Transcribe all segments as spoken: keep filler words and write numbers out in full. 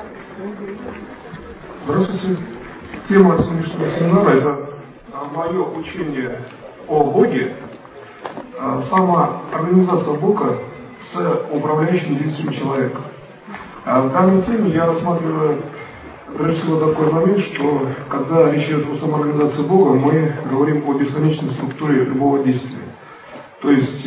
Здравствуйте. Тема сегодняшнего семинара – это мое учение о Боге, самоорганизация Бога с управляющим действием человека. В данной теме я рассматриваю прежде всего такой момент, что когда речь идет о самоорганизации Бога, мы говорим о бесконечной структуре любого действия. То есть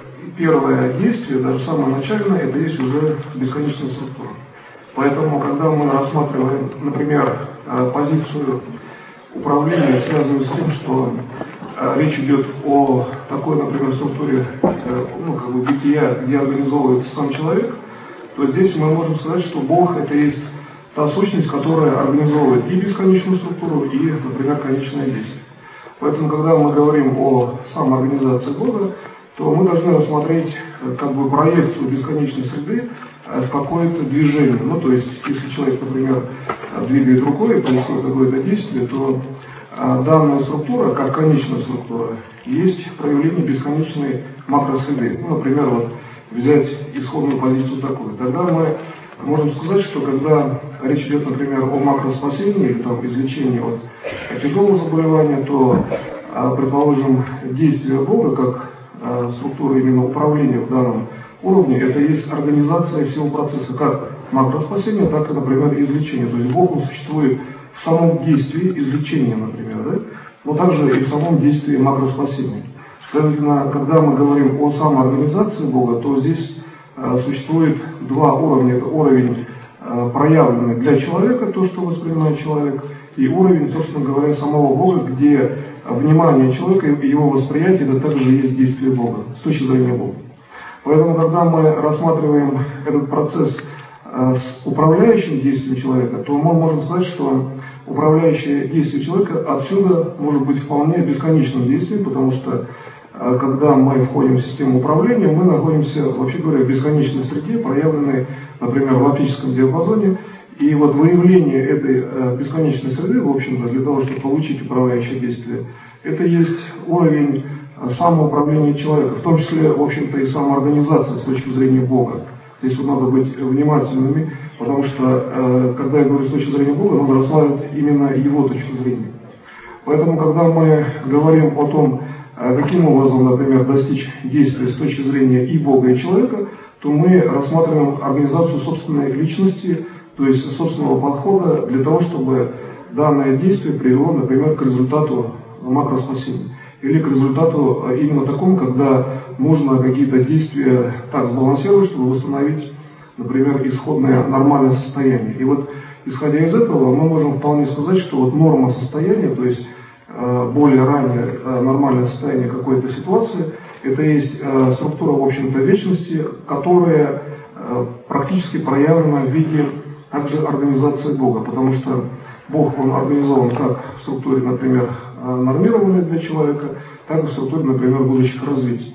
первое действие, даже самое начальное, это есть уже бесконечная структура. Поэтому, когда мы рассматриваем, например, позицию управления, связанную с тем, что речь идет о такой, например, структуре, ну, как бы бытия, где организовывается сам человек, то здесь мы можем сказать, что Бог — это есть та сущность, которая организовывает и бесконечную структуру, и, например, конечное действие. Поэтому, когда мы говорим о самоорганизации Бога, то мы должны рассмотреть как бы проекцию бесконечной среды в какое-то движение. Ну, то есть, если человек, например, двигает рукой и происходит какое-то действие, то данная структура, как конечная структура, есть проявление бесконечной макросреды. Ну, например, вот взять исходную позицию такую. Тогда мы можем сказать, что когда речь идет, например, о макроспасении или там излечении от тяжелого заболевания, то, предположим, действие Бога, как структура именно управления в данном уровне, это есть организация всего процесса, как макроспасения, так и, например, излечения. То есть Бог, он существует в самом действии излечения, например, да? но также и в самом действии макроспасения. Следовательно, когда мы говорим о самоорганизации Бога, то здесь э, существует два уровня. Это уровень э, проявленный для человека, то, что воспринимает человек, и уровень, собственно говоря, самого Бога, где внимание человека и его восприятие, это также есть действие Бога, с точки зрения Бога. Поэтому, когда мы рассматриваем этот процесс э, с управляющим действием человека, то мы можем сказать, что управляющее действие человека отсюда может быть вполне бесконечным действием, потому что э, когда мы входим в систему управления, мы находимся, вообще говоря, в бесконечной среде, проявленной, например, в оптическом диапазоне. И вот выявление этой э, бесконечной среды, в общем-то, для того, чтобы получить управляющее действие, это есть уровень э, самоуправления человека, в том числе, в общем-то, и самоорганизация с точки зрения Бога. Здесь вот надо быть внимательными, потому что, э, когда я говорю с точки зрения Бога, надо рассматривать именно его точку зрения. Поэтому, когда мы говорим о том, э, каким образом, например, достичь действия с точки зрения и Бога, и человека, то мы рассматриваем организацию собственной личности, то есть собственного подхода для того, чтобы данное действие привело, например, к результату макроспасения. Или к результату именно такому, когда нужно какие-то действия так сбалансировать, чтобы восстановить, например, исходное нормальное состояние. И вот, исходя из этого, мы можем вполне сказать, что вот норма состояния, то есть более раннее нормальное состояние какой-то ситуации, это есть структура, в общем-то, вечности, которая практически проявлена в виде также организации Бога, потому что Бог, он организован как в структуре, например, нормированной для человека, так и в структуре, например, будущих развитий.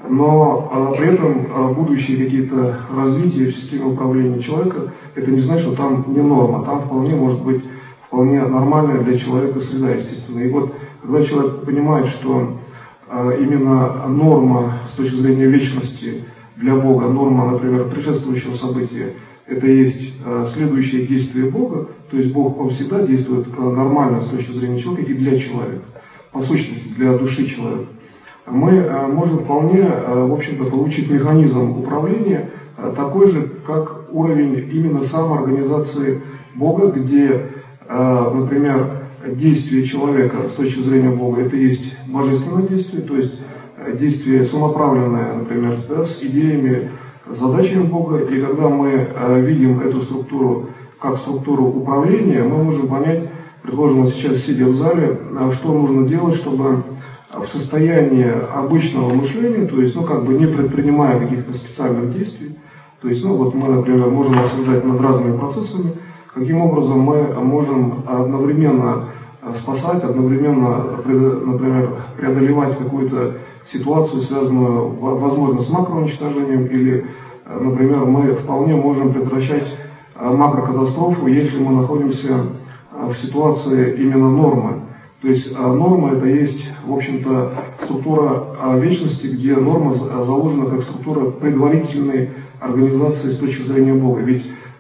Но э, при этом э, будущие какие-то развития в системе управления человека, это не значит, что там не норма, там вполне может быть вполне нормальная для человека среда, естественно. И вот когда человек понимает, что э, именно норма с точки зрения вечности для Бога, норма, например, предшествующего события, это есть э, следующее действие Бога, то есть Бог, он всегда действует э, нормально с точки зрения человека и для человека, по сущности, для души человека. Мы э, можем вполне, э, в общем-то, получить механизм управления э, такой же, как уровень именно самоорганизации Бога, где, э, например, действие человека с точки зрения Бога, это есть божественное действие, то есть э, действие самоправленное, например, да, с идеями, задачами Бога, и когда мы э, видим эту структуру как структуру управления, мы можем понять, предложим сейчас сидя в зале, э, что нужно делать, чтобы в состоянии обычного мышления, то есть, ну, как бы не предпринимая каких-то специальных действий, то есть, ну, вот мы, например, можем рассуждать над разными процессами, каким образом мы можем одновременно спасать, одновременно, например, преодолевать какую-то ситуацию, связанную, возможно, с макроуничтожением, или, например, мы вполне можем предотвращать макрокатастрофу, если мы находимся в ситуации именно нормы. То есть норма — это есть, в общем-то, структура вечности, где норма заложена как структура предварительной организации с точки зрения Бога. Ведь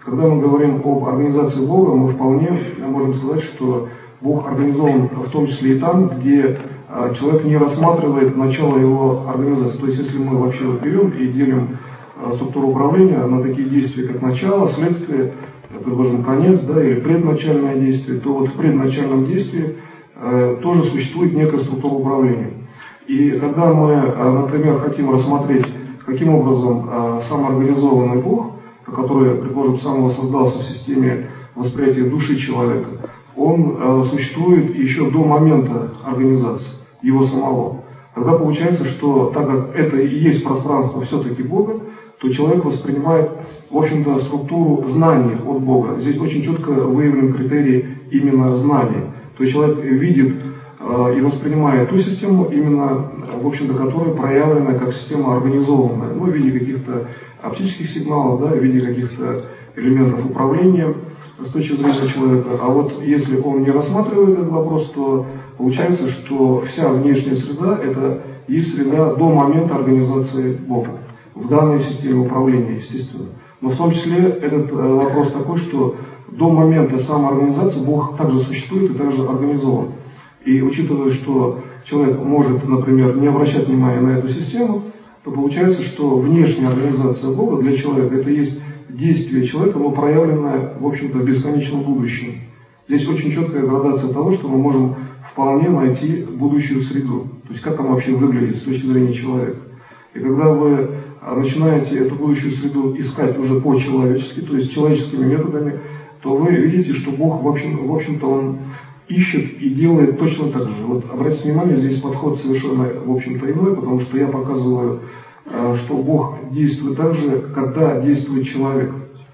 Когда мы говорим об организации Бога, мы вполне можем сказать, что Бог организован в том числе и там, где человек не рассматривает начало его организации. То есть, если мы вообще вот берем и делим структуру управления на такие действия, как начало, следствие, предположим, конец, да, или предначальное действие, то вот в предначальном действии э, тоже существует некая структура управления. И когда мы, э, например, хотим рассмотреть, каким образом э, самоорганизованный Бог, который, предположим, сам воссоздался в системе восприятия души человека, он э, существует еще до момента организации его самого. Тогда получается, что так как это и есть пространство все-таки Бога, то человек воспринимает, в общем-то, структуру знаний от Бога. Здесь очень четко выявлен критерий именно знаний. То есть человек видит э, и воспринимает ту систему, именно, в общем-то, которая проявлена как система организованная, ну, в виде каких-то оптических сигналов, да, в виде каких-то элементов управления с точки зрения человека. А вот если он не рассматривает этот вопрос, то получается, что вся внешняя среда – это есть среда до момента организации Бога в данной системе управления, естественно. Но в том числе этот э, вопрос такой, что до момента самоорганизации Бог также существует и также организован. И учитывая, что человек может, например, не обращать внимания на эту систему, то получается, что внешняя организация Бога для человека – это есть действие человека, но проявленное, в общем-то, в бесконечном будущем. Здесь очень четкая градация того, что мы можем вполне найти будущую среду. То есть как она вообще выглядит с точки зрения человека. И когда вы начинаете эту будущую среду искать уже по-человечески, то есть человеческими методами, то вы видите, что Бог, в, общем, в общем-то, Он ищет и делает точно так же. Вот обратите внимание, здесь подход совершенно, в общем-то, иной, потому что я показываю, что Бог действует так же, когда действует человек.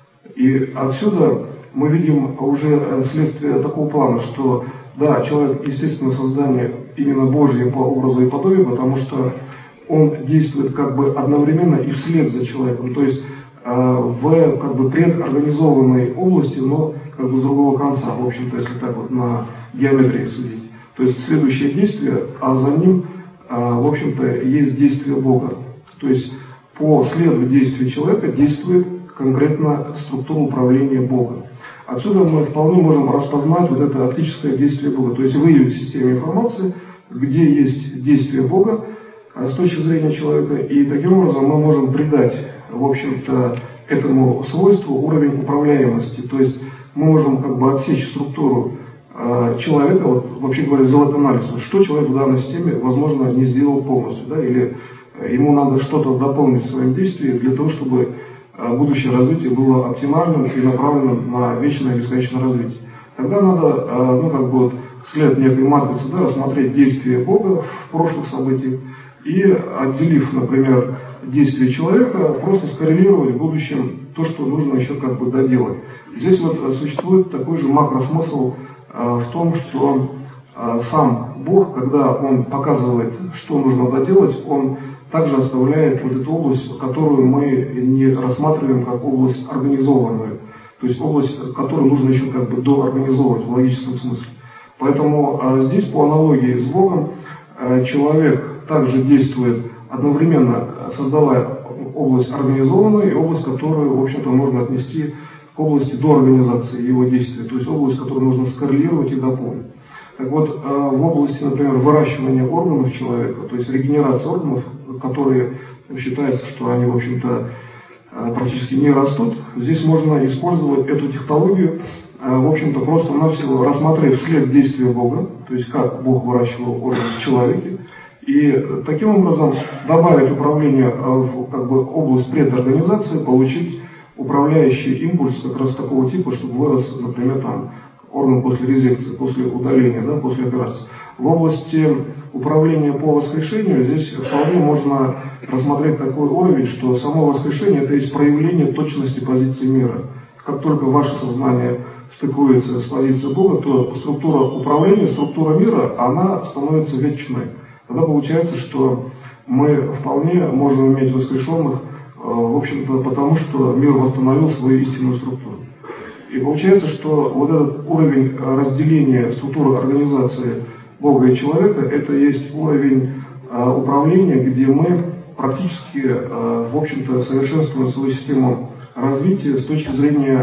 И отсюда мы видим уже следствие такого плана, что, да, человек, естественно, создание именно Божье по образу и подобию, потому что он действует как бы одновременно и вслед за человеком, то есть э, в как бы предорганизованной области, но как бы с другого конца, в общем-то, если так вот на геометрии судить. То есть следующее действие, а за ним, э, в общем-то, есть действие Бога. То есть по следу действия человека действует конкретно структура управления Бога. Отсюда мы вполне можем распознать вот это оптическое действие Бога, то есть выявить в системе информации, где есть действие Бога с точки зрения человека, и таким образом мы можем придать, в общем-то, этому свойству уровень управляемости. То есть мы можем как бы отсечь структуру э, человека, вот, вообще говоря, сделать анализ, что человек в данной системе, возможно, не сделал полностью, да, или ему надо что-то дополнить в своем действии для того, чтобы э, будущее развитие было оптимальным и направленным на вечное и бесконечное развитие. Тогда надо, э, ну, как бы вот, вслед некой матрицы, да, рассмотреть действия Бога в прошлых событиях, и, отделив, например, действие человека, просто скоррелировать в будущем то, что нужно еще как бы доделать. Здесь вот существует такой же макросмысл э, в том, что э, сам Бог, когда Он показывает, что нужно доделать, Он также оставляет вот эту область, которую мы не рассматриваем как область организованную, то есть область, которую нужно еще как бы доорганизовывать в логическом смысле. Поэтому э, здесь по аналогии с Богом э, человек также действует одновременно, создавая область организованную и область, которую, в общем-то, можно отнести к области до организации его действия, то есть область, которую нужно скоррелировать и дополнить. Так вот, в области, например, выращивания органов человека, то есть регенерации органов, которые считается, что они, в общем-то, практически не растут, здесь можно использовать эту технологию, в общем-то, просто-навсего рассмотрев след действия Бога, то есть как Бог выращивал органы в человеке, и таким образом добавить управление в как бы, область предорганизации, получить управляющий импульс как раз такого типа, чтобы вырос, например, там, орган после резекции, после удаления, да, после операции. В области управления по воскрешению здесь вполне можно рассмотреть такой уровень, что само воскрешение – это есть проявление точности позиции мира. Как только ваше сознание стыкуется с позицией Бога, то структура управления, структура мира, она становится вечной. Тогда получается, что мы вполне можем иметь воскрешенных, в общем-то, потому что мир восстановил свою истинную структуру. И получается, что вот этот уровень разделения структуры организации Бога и человека, это есть уровень управления, где мы практически, в общем-то, совершенствуем свою систему развития с точки зрения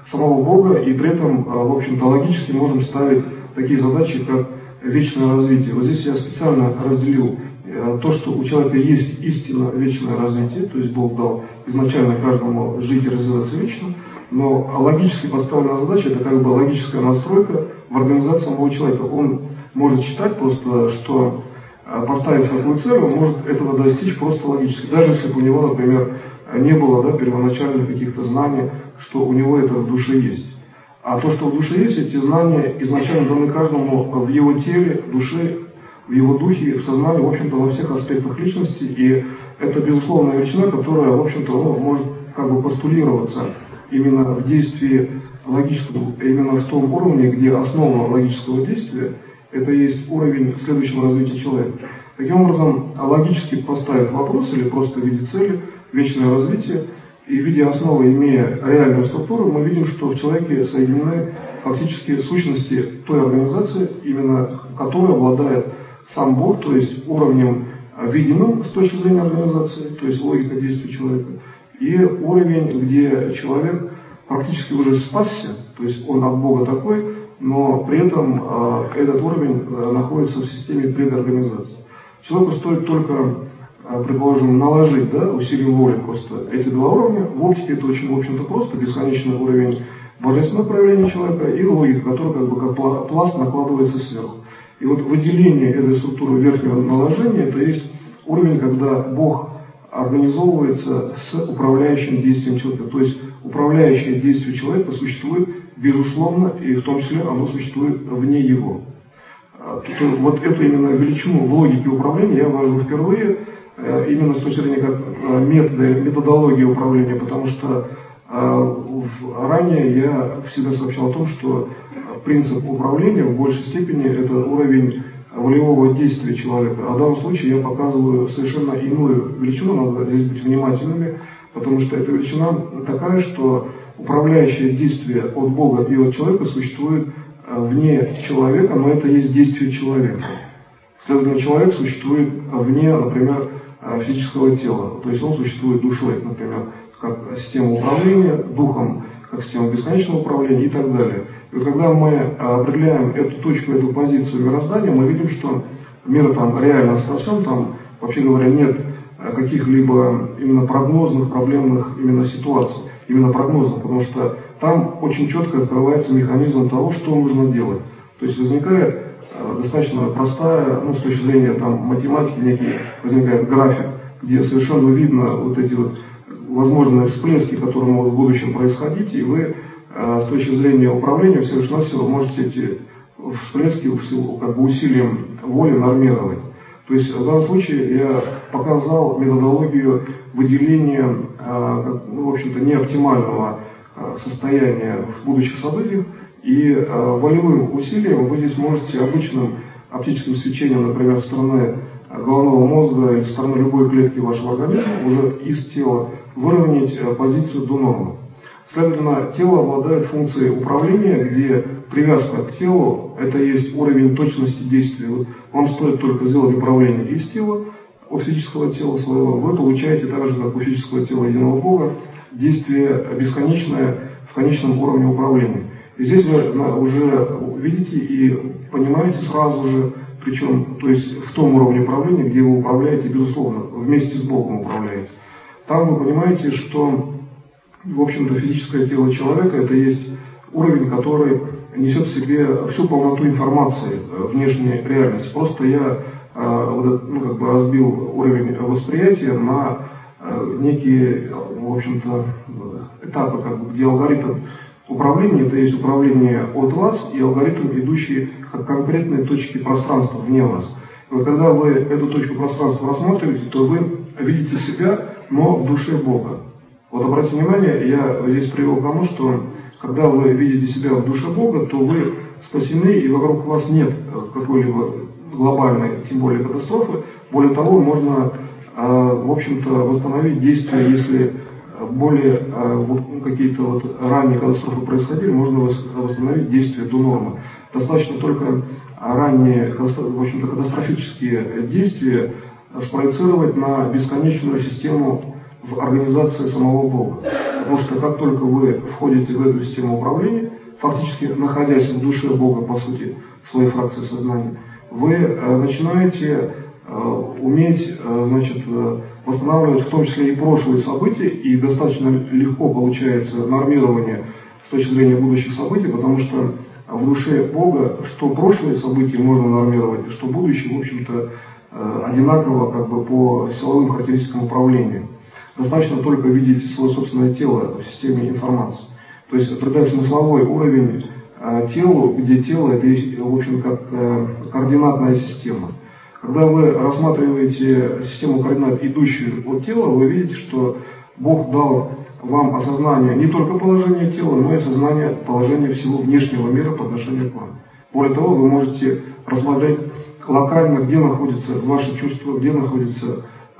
самого Бога, и при этом, в общем-то, логически можем ставить такие задачи, как вечное развитие. Вот здесь я специально разделил то, что у человека есть истинно вечное развитие, то есть Бог дал изначально каждому жить и развиваться вечно, но логически поставленная задача — это как бы логическая настройка в организации самого человека. Он может считать просто, что, поставив такую цель, он может этого достичь просто логически, даже если бы у него, например, не было, да, первоначальных каких-то знаний, что у него это в душе есть. А то, что в душе есть, эти знания изначально даны каждому в его теле, в душе, в его духе, в сознании, в общем-то, во всех аспектах личности. И это безусловная величина, которая, в общем-то, ну, может как бы постулироваться именно в действии логическом, именно в том уровне, где основа логического действия — это есть уровень следующего развития человека. Таким образом, логически поставив вопрос или просто в виде цели, вечное развитие, и в виде основы, имея реальную структуру, мы видим, что в человеке соединены фактически сущности той организации, именно которая обладает сам Бог, то есть уровнем видимым с точки зрения организации, то есть логика действий человека, и уровень, где человек практически уже спасся, то есть он от Бога такой, но при этом э, этот уровень э, находится в системе предорганизации. Человеку стоит только, э, предположим, наложить, да, усилием воли просто эти два уровня. В оптике это очень, в общем-то, просто, бесконечный уровень божественного проявления человека и логика, которая как бы как пласт накладывается сверху. И вот выделение этой структуры верхнего наложения — это есть уровень, когда Бог организовывается с управляющим действием человека. То есть управляющее действие человека существует безусловно, и в том числе оно существует вне его. Тут, вот эту именно величину в логике управления я ввожу впервые, именно с точки зрения как метода, методологии управления, потому что ранее я всегда сообщал о том, что принцип управления в большей степени это уровень волевого действия человека. А в данном случае я показываю совершенно иную величину, надо здесь быть внимательными, потому что эта величина такая, что управляющее действие от Бога и от человека существует вне человека, но это есть действие человека. Следовательно, человек существует вне, например, физического тела, то есть он существует душой, например, как система управления, духом, как система бесконечного управления и так далее. И вот когда мы определяем эту точку, эту позицию мироздания, мы видим, что мир там реально оснащен, там, вообще говоря, нет каких-либо именно прогнозных, проблемных именно ситуаций, именно прогнозных, потому что там очень четко открывается механизм того, что нужно делать. То есть возникает достаточно простая, ну, с точки зрения там, математики, некий возникает график, где совершенно видно вот эти вот возможные всплески, которые могут в будущем происходить, и вы э, с точки зрения управления всего-навсего можете эти всплески как бы усилием воли нормировать. То есть в данном случае я показал методологию выделения, э, ну, в общем-то, неоптимального э, состояния в будущих событиях, и э, волевым усилием вы здесь можете обычным оптическим свечением, например, со стороны головного мозга или со стороны любой клетки вашего организма уже из тела выровнять э, позицию до нормы. Следовательно, тело обладает функцией управления, где привязка к телу – это есть уровень точности действия. Вот вам стоит только сделать управление из тела, от физического тела своего, вы получаете так же, как у физического тела единого Бога, действие бесконечное в конечном уровне управления. И здесь вы уже видите и понимаете сразу же, причем, то есть в том уровне управления, где вы управляете, безусловно, вместе с Богом управляете. Там вы понимаете, что, в общем-то, физическое тело человека – это есть уровень, который несет в себе всю полноту информации внешней реальности. Просто я ну, как бы разбил уровень восприятия на некие, в общем-то, этапы, как бы, где алгоритм управления – это есть управление от вас и алгоритм, идущий как конкретные точки пространства вне вас. И вот когда вы эту точку пространства рассматриваете, то вы видите себя, но в душе Бога. Вот обратите внимание, я здесь привел к тому, что когда вы видите себя в душе Бога, то вы спасены, и вокруг вас нет какой-либо глобальной, тем более катастрофы. Более того, можно, в общем-то, восстановить действия, если более вот, какие-то вот ранние катастрофы происходили, можно восстановить действия до нормы. Достаточно только ранние, в общем-то, катастрофические действия спроецировать на бесконечную систему в организации самого Бога. Потому что как только вы входите в эту систему управления, фактически находясь в душе Бога, по сути, в своей фракции сознания, вы э, начинаете э, уметь э, значит, э, восстанавливать в том числе и прошлые события, и достаточно легко получается нормирование с точки зрения будущих событий, потому что в душе Бога что прошлые события можно нормировать, что будущее, в общем-то, э, одинаково как бы по силовым характеристикам управления. Достаточно только видеть свое собственное тело в системе информации. То есть придать смысловой уровень э, телу, где тело это, в общем, как э, координатная система. Когда вы рассматриваете систему координат, идущую от тела, вы видите, что Бог дал вам осознание не только положения тела, но и осознание положения всего внешнего мира по отношению к вам. Более того, вы можете рассмотреть локально, где находится ваше чувство, где находится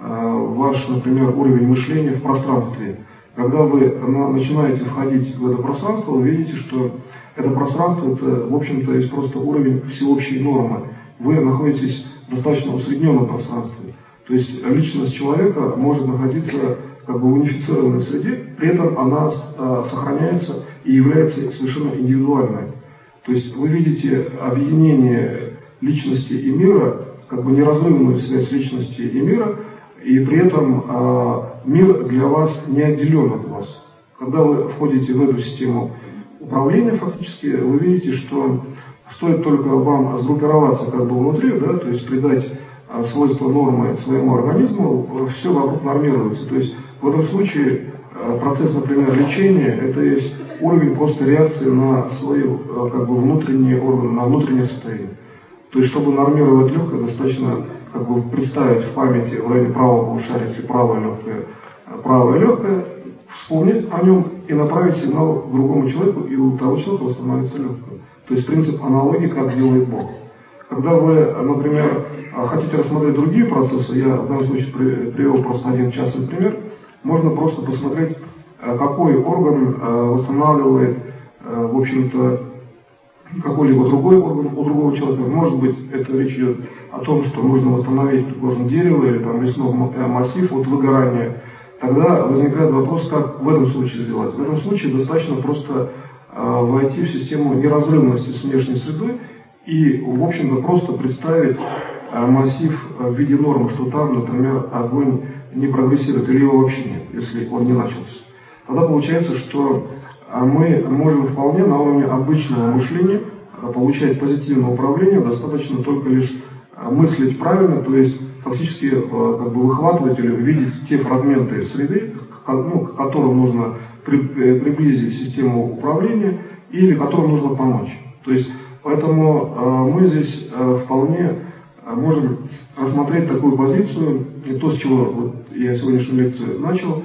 ваш, например, уровень мышления в пространстве. Когда вы начинаете входить в это пространство, вы видите, что это пространство, это, в общем-то, есть просто уровень всеобщей нормы. Вы находитесь в достаточно усредненном пространстве. То есть личность человека может находиться как бы в унифицированной среде, при этом она э, сохраняется и является совершенно индивидуальной. То есть вы видите объединение личности и мира, как бы неразрывную связь личности и мира, и при этом э, мир для вас не отделен от вас. Когда вы входите в эту систему управления, фактически, вы видите, что стоит только вам сгруппироваться как бы внутри, да, то есть придать э, свойства нормы своему организму, все вокруг нормируется. То есть в этом случае э, процесс, например, лечения, это есть уровень просто реакции на свои э, как бы внутренние органы, на внутреннее состояние. То есть, чтобы нормировать легкое, достаточно как бы представить в памяти в районе правого полушария, если правое легкое, правое легкое, вспомнить о нем и направить сигнал к другому человеку, и у того человека восстановится легкое. То есть принцип аналогии, как делает Бог. Когда вы, например, хотите рассмотреть другие процессы, я в данном случае привел просто один частный пример, можно просто посмотреть, какой орган восстанавливает, в общем-то, какой-либо другой орган у другого человека. Может быть, это речь идет о том, что нужно восстановить, предположим, дерево или там лесной массив от выгорания. Тогда возникает вопрос, как в этом случае сделать. В этом случае достаточно просто э, войти в систему неразрывности с внешней средой и, в общем-то, просто представить э, массив в виде нормы, что там, например, огонь не прогрессирует или его вообще нет, если он не начался. Тогда получается, что мы можем вполне на уровне обычного мышления получать позитивное управление, достаточно только лишь мыслить правильно, то есть фактически как бы выхватывать или видеть те фрагменты среды, ну, к которым нужно при, приблизить систему управления или которым нужно помочь. То есть поэтому э, мы здесь э, вполне можем рассмотреть такую позицию, то, с чего вот я сегодняшнюю лекцию начал,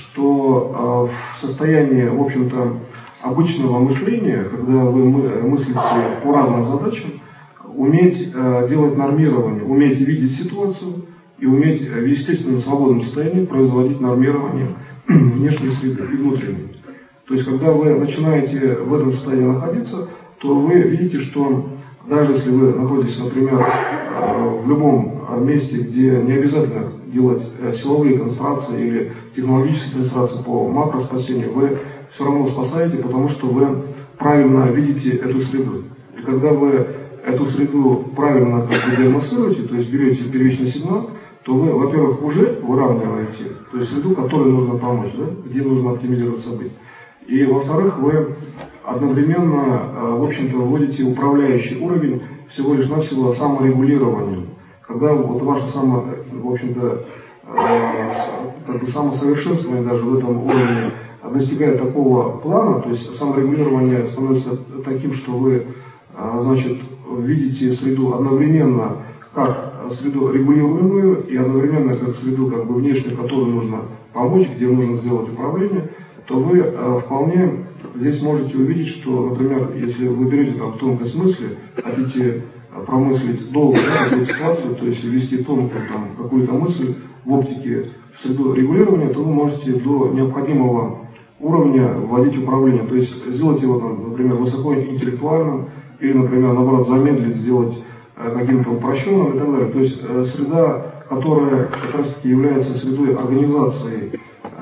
что э, в состоянии, в общем-то, обычного мышления, когда вы мыслите по разным задачам, уметь э, делать нормирование, уметь видеть ситуацию и уметь в естественном свободном состоянии производить нормирование внешней среды и внутренней. То есть, когда вы начинаете в этом состоянии находиться, то вы видите, что даже если вы находитесь, например, в любом месте, где не обязательно делать силовые концентрации или технологические концентрации по макроспасению, вы все равно спасаете, потому что вы правильно видите эту среду. И когда вы эту среду правильно как бы диагностируете, то есть берете первичный сигнал, то вы, во-первых, уже выравниваете, то есть среду, которой нужно помочь, да, где нужно оптимизировать события. И, во-вторых, вы одновременно, в общем-то, вводите управляющий уровень всего лишь навсего саморегулированию. Когда вот ваше само, в общем-то, как бы самосовершенствование даже в этом уровне достигает такого плана, то есть саморегулирование становится таким, что вы, значит, видите среду одновременно как среду регулируемую и одновременно как среду как бы внешнюю, которую нужно помочь, где нужно сделать управление, то вы э, вполне здесь можете увидеть, что, например, если вы берете там тонкость мысли, хотите промыслить долго какую-то ситуацию, то есть ввести тонкую там какую-то мысль в оптике в среду регулирования, то вы можете до необходимого уровня вводить управление. То есть сделать его, там, например, высокоинтеллектуальным или, например, наоборот, замедлить, сделать э, каким-то упрощенным и так далее. То есть э, среда, которая как раз таки является средой организации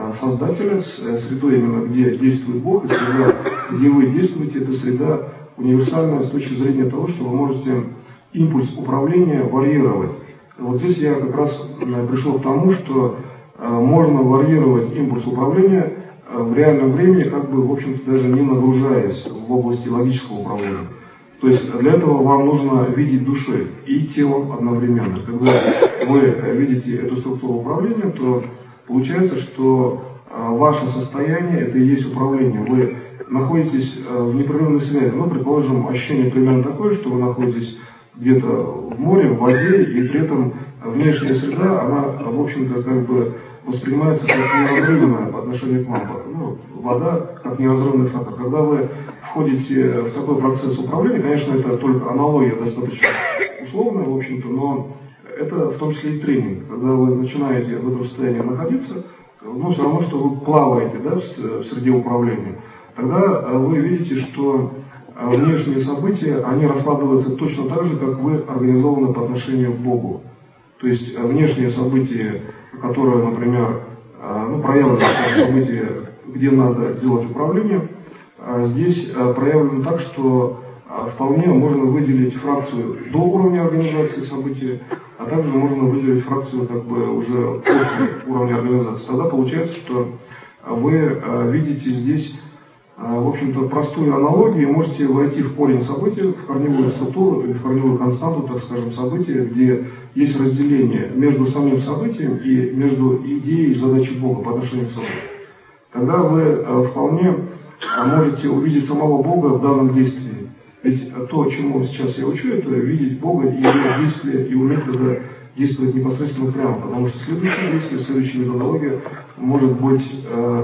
Создателя, средой именно, где действует Бог, и среда, где вы действуете, это среда универсальная с точки зрения того, что вы можете импульс управления варьировать. Вот здесь я как раз пришел к тому, что можно варьировать импульс управления в реальном времени, как бы, в общем-то, даже не нагружаясь в области логического управления. То есть для этого вам нужно видеть душой и телом одновременно. Когда вы видите эту структуру управления, то получается, что ваше состояние – это и есть управление. Вы находитесь в непрерывной связи. Ну, предположим, ощущение примерно такое, что вы находитесь где-то в море, в воде, и при этом внешняя среда, она, в общем-то, как бы воспринимается как неразрывная по отношению к вам. Ну, вода как неразрывный фактор. Когда вы входите в такой процесс управления, конечно, это только аналогия достаточно условная, в общем-то, но это в том числе и тренинг. Когда вы начинаете в этом состоянии находиться, ну, все равно, что вы плаваете, да, в среде управления, тогда вы видите, что внешние события, они раскладываются точно так же, как вы организованы по отношению к Богу. То есть внешние события, которые, например, ну, проявлены как события, где надо делать управление, здесь проявлено так, что вполне можно выделить фракцию до уровня организации события, а также можно выделить фракцию как бы уже после уровня организации. Тогда получается, что вы видите здесь, в общем-то, простую аналогию, и можете войти в корень события, в корневую структуру или в корневую константу, так скажем, события, где есть разделение между самим событием и между идеей и задачей Бога по отношению к событию. Тогда вы вполне можете увидеть самого Бога в данном действии. Ведь то, чему сейчас я учу, это видеть Бога и его действия, и уметь тогда действовать непосредственно прямо, потому что следующее действие, следующая методология может быть, э,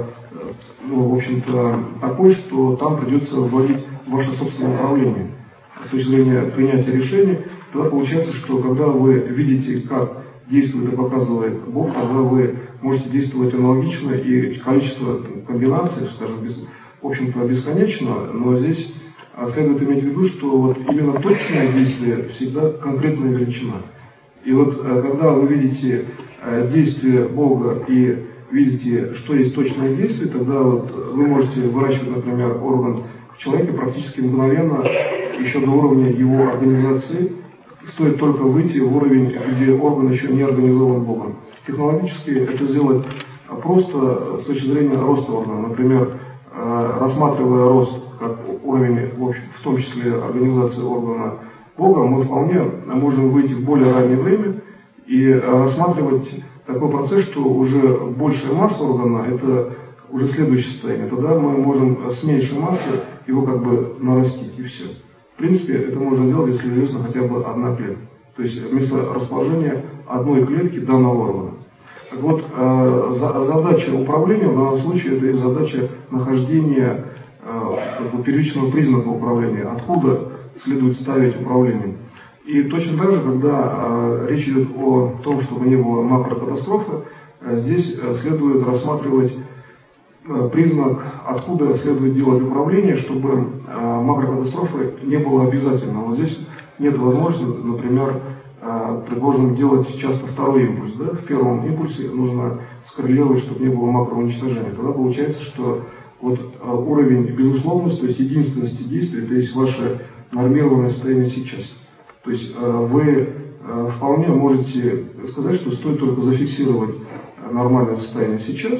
ну, в общем-то, такой, что там придется вводить ваше собственное управление. С точки зрения принятия решений, тогда получается, что когда вы видите, как действует и показывает Бог, тогда вы можете действовать аналогично, и количество комбинаций, скажем, без, в общем-то, бесконечно, но здесь следует иметь в виду, что вот именно точное действие всегда конкретная величина. И вот когда вы видите действие Бога и видите, что есть точное действие, тогда вот вы можете выращивать, например, орган в человеке практически мгновенно, еще до уровня его организации. Стоит только выйти в уровень, где орган еще не организован Богом. Технологически это сделать просто с точки зрения роста органа. Например, рассматривая рост как уровень, в, общем, в том числе организации органа Бога, мы вполне можем выйти в более раннее время и рассматривать такой процесс, что уже большая масса органа – это уже следующее состояние. Тогда мы можем с меньшей массы его как бы нарастить, и все. В принципе, это можно делать, если известна хотя бы одна клетка. То есть вместо расположения одной клетки данного органа. Так вот, э, за, задача управления в данном случае – это и задача нахождения э, как бы первичного признака управления, откуда следует ставить управление. И точно так же, когда э, речь идет о том, чтобы не было макрокатастрофы, э, здесь э, следует рассматривать э, признак, откуда следует делать управление, чтобы э, макрокатастрофы не было обязательно. Вот здесь нет возможности, например, э, предположим, делать часто второй импульс. Да? В первом импульсе нужно скоррелировать, чтобы не было макроуничтожения. Тогда получается, что вот э, уровень безусловности, то есть единственности действия, это есть ваше нормированное состояние сейчас. То есть э, вы э, вполне можете сказать, что стоит только зафиксировать нормальное состояние сейчас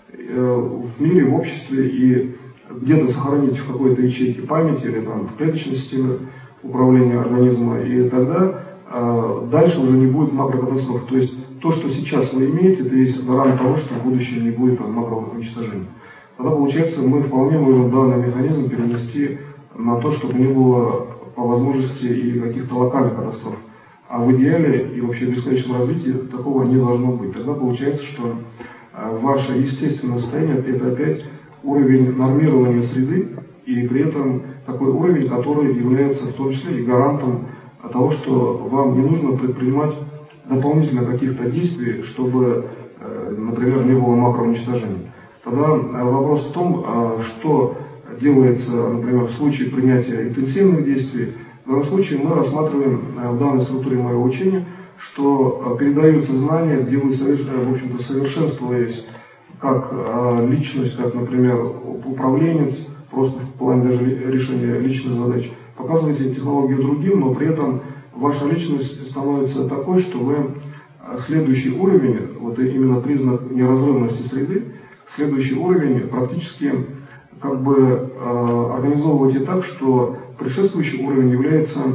э, в мире, в обществе и где-то сохранить в какой-то ячейке памяти или там в клеточной системе управления организма, и тогда э, дальше уже не будет макрокатастроф. То есть то, что сейчас вы имеете, это есть гарант того, что в будущем не будет там макроуничтожения. Тогда получается, мы вполне можем данный механизм перенести на то, чтобы не было по возможности и каких-то локальных катастроф. А в идеале и вообще в бесконечном развитии такого не должно быть. Тогда получается, что э, ваше естественное состояние – это опять уровень нормирования среды, и при этом такой уровень, который является в том числе и гарантом того, что вам не нужно предпринимать дополнительно каких-то действий, чтобы, э, например, не было макроуничтожения. Тогда э, вопрос в том, э, что делается, например, в случае принятия интенсивных действий. В данном случае мы рассматриваем в данной структуре моего учения, что передаются знания, где вы, в общем-то, совершенствуясь как э, личность, как, например, управленец, просто в плане даже решения личных задач. Показываете технологию другим, но при этом ваша личность становится такой, что вы следующий уровень, вот именно признак неразрывности среды, следующий уровень практически как бы э, организовываете так, что предшествующий уровень является,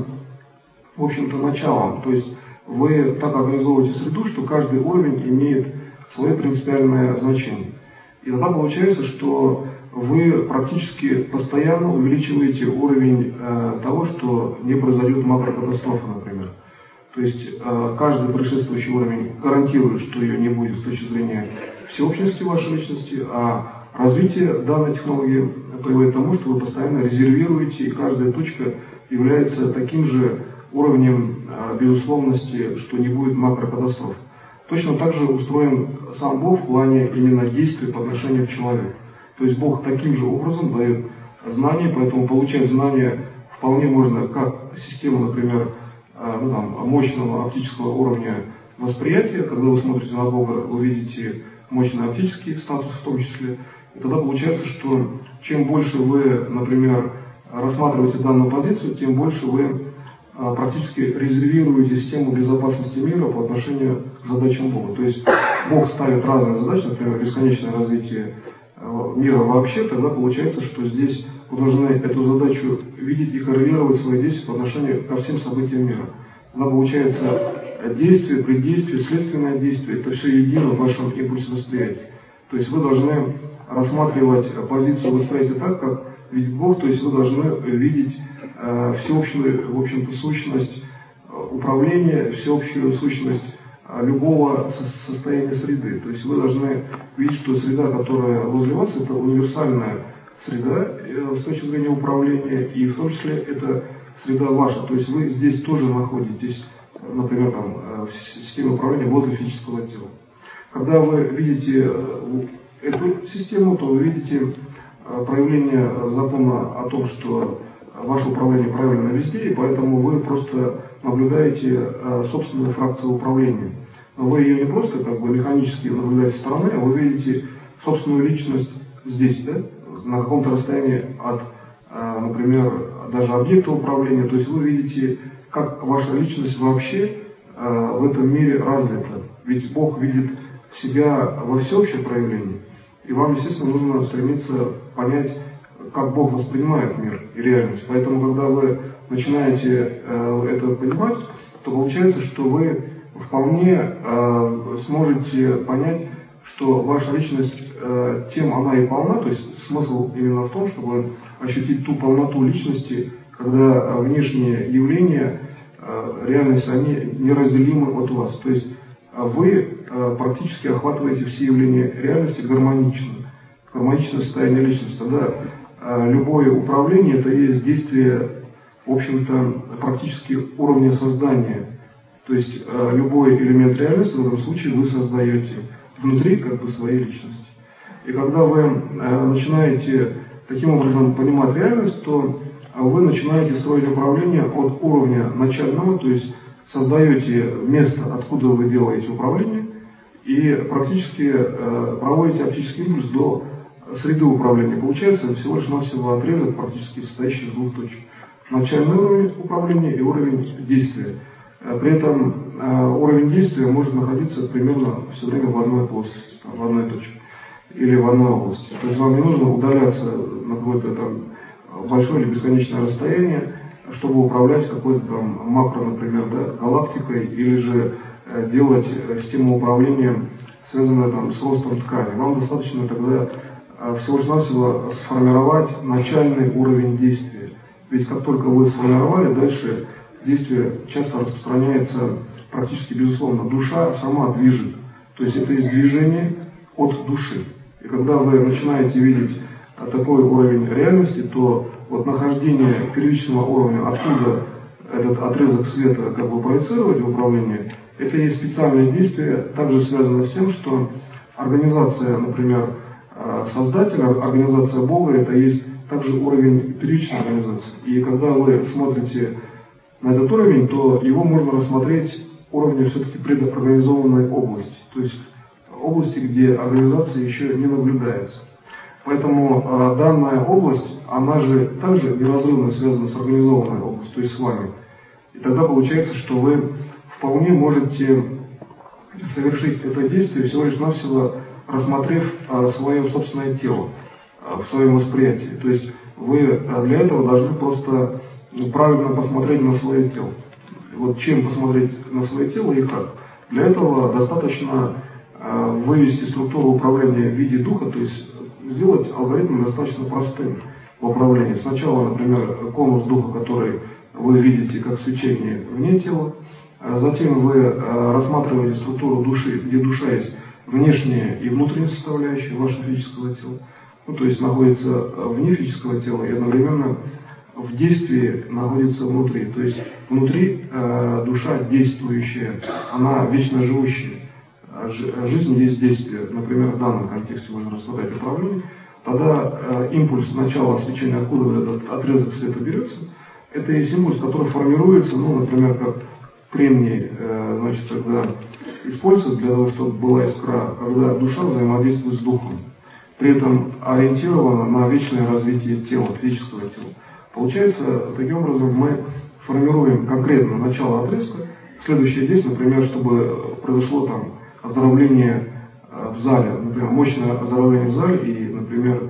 в общем-то, началом. То есть вы так организовываете среду, что каждый уровень имеет свое принципиальное значение. И тогда получается, что вы практически постоянно увеличиваете уровень э, того, что не произойдет макрокатастрофа, например. То есть э, каждый предшествующий уровень гарантирует, что ее не будет с точки зрения всеобщности вашей личности, а развитие данной технологии приводит к тому, что вы постоянно резервируете, и каждая точка является таким же уровнем э, безусловности, что не будет макрокатастроф. Точно так же устроен сам Бог в плане именно действий по отношению к человеку. То есть Бог таким же образом дает знания, поэтому получать знания вполне можно как систему, например, ну, там, мощного оптического уровня восприятия. Когда вы смотрите на Бога, вы видите мощный оптический статус в том числе. И тогда получается, что чем больше вы, например, рассматриваете данную позицию, тем больше вы практически резервируете систему безопасности мира по отношению к задачам Бога. То есть Бог ставит разные задачи, например, бесконечное развитие мира вообще, тогда получается, что здесь вы должны эту задачу видеть и коррелировать свои действия по отношению ко всем событиям мира. Тогда получается действие, преддействие, следственное действие, это все едино в вашем импульсе восприятия. То есть вы должны рассматривать позицию восприятия так, как видит Бог, то есть вы должны видеть э, всеобщую, в общем-то, сущность управления, всеобщую сущность любого состояния среды. То есть вы должны видеть, что среда, которая возле вас, это универсальная среда с точки зрения управления, и в том числе это среда ваша. То есть вы здесь тоже находитесь, например, там, в системе управления возле физического тела. Когда вы видите эту систему, то вы видите проявление закона о том, что ваше управление правильно везде, и поэтому вы просто наблюдаете э, собственную фракцию управления. Но вы ее не просто как бы механически наблюдаете со стороны, а вы видите собственную личность здесь, да, на каком-то расстоянии от, э, например, даже объекта управления. То есть вы видите, как ваша личность вообще э, в этом мире развита. Ведь Бог видит себя во всеобщем проявлении, и вам, естественно, нужно стремиться понять, как Бог воспринимает мир и реальность. Поэтому, когда вы начинаете э, это понимать, то получается, что вы вполне э, сможете понять, что ваша личность, э, тем она и полна, то есть смысл именно в том, чтобы ощутить ту полноту личности, когда внешние явления, э, реальность, они неразделимы от вас. То есть вы э, практически охватываете все явления реальности гармонично. Гармоничное состояние личности. Тогда э, любое управление — это есть действие, в общем-то, практически уровня создания. То есть э, любой элемент реальности в этом случае вы создаете внутри как бы своей личности. И когда вы э, начинаете таким образом понимать реальность, то вы начинаете строить управление от уровня начального, то есть создаете место, откуда вы делаете управление, и практически э, проводите оптический импульс до среды управления. Получается всего лишь навсего отрезок, практически состоящий из двух точек. Начальный уровень управления и уровень действия. При этом э, уровень действия может находиться примерно все время в одной плоскости, в одной точке или в одной области. То есть вам не нужно удаляться на какое-то там большое или бесконечное расстояние, чтобы управлять какой-то там макро, например, да, галактикой, или же э, делать э, систему управления, связанную там с ростом ткани. Вам достаточно тогда э, всего лишь навсего сформировать начальный уровень действия. Ведь как только вы сформировали, дальше действие часто распространяется практически безусловно. Душа сама движет. То есть это есть движение от души. И когда вы начинаете видеть такой уровень реальности, то вот нахождение первичного уровня, откуда этот отрезок света как бы проецировать в управлении, это есть специальное действие, также связано с тем, что организация, например, Создателя, организация Бога, это есть также уровень первичной организации. И когда вы смотрите на этот уровень, то его можно рассмотреть уровнем все-таки предорганизованной области. То есть области, где организация еще не наблюдается. Поэтому э, данная область, она же также неразрывно связана с организованной областью, то есть с вами. И тогда получается, что вы вполне можете совершить это действие, всего лишь навсего рассмотрев э, свое собственное тело э, в своем восприятии. То есть вы э, для этого должны просто правильно посмотреть на свое тело. Вот чем посмотреть на свое тело и как. Для этого достаточно э, вывести структуру управления в виде духа, то есть сделать алгоритм достаточно простым в управлении. Сначала, например, конус духа, который вы видите как свечение вне тела. Затем вы э, рассматриваете структуру души, где душа есть внешняя и внутренняя составляющая вашего физического тела. Ну, то есть находится вне физического тела и одновременно в действии находится внутри. То есть внутри э, душа действующая, она вечно живущая. Жизнь есть действие. Например, в данном контексте можно рассмотреть управление. Тогда э, импульс начала свечения, откуда этот отрезок света берется, это есть импульс, который формируется, ну, например, как кремний, э, значит, когда используется для того, чтобы была искра, когда душа взаимодействует с духом, при этом ориентирована на вечное развитие тела, физического тела. Получается, таким образом мы формируем конкретно начало отрезка, следующее действие, например, чтобы произошло там оздоровление в зале, например, мощное оздоровление в зале, и, например,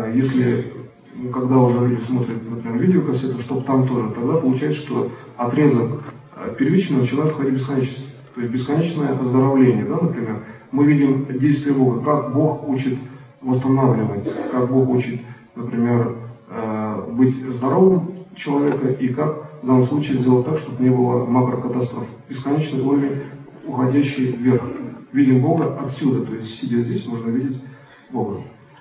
если, когда уже люди смотрят, например, видеокассету, чтобы там тоже, тогда получается, что отрезок первично начинает входить в бесконечность. То есть бесконечное оздоровление, да, например. Мы видим действие Бога, как Бог учит восстанавливать, как Бог учит, например, быть здоровым человека, и как в данном случае сделать так, чтобы не было макрокатастроф. Бесконечный уровень, уходящий вверх. Видим Бога отсюда, то есть сидя здесь, можно видеть Бога.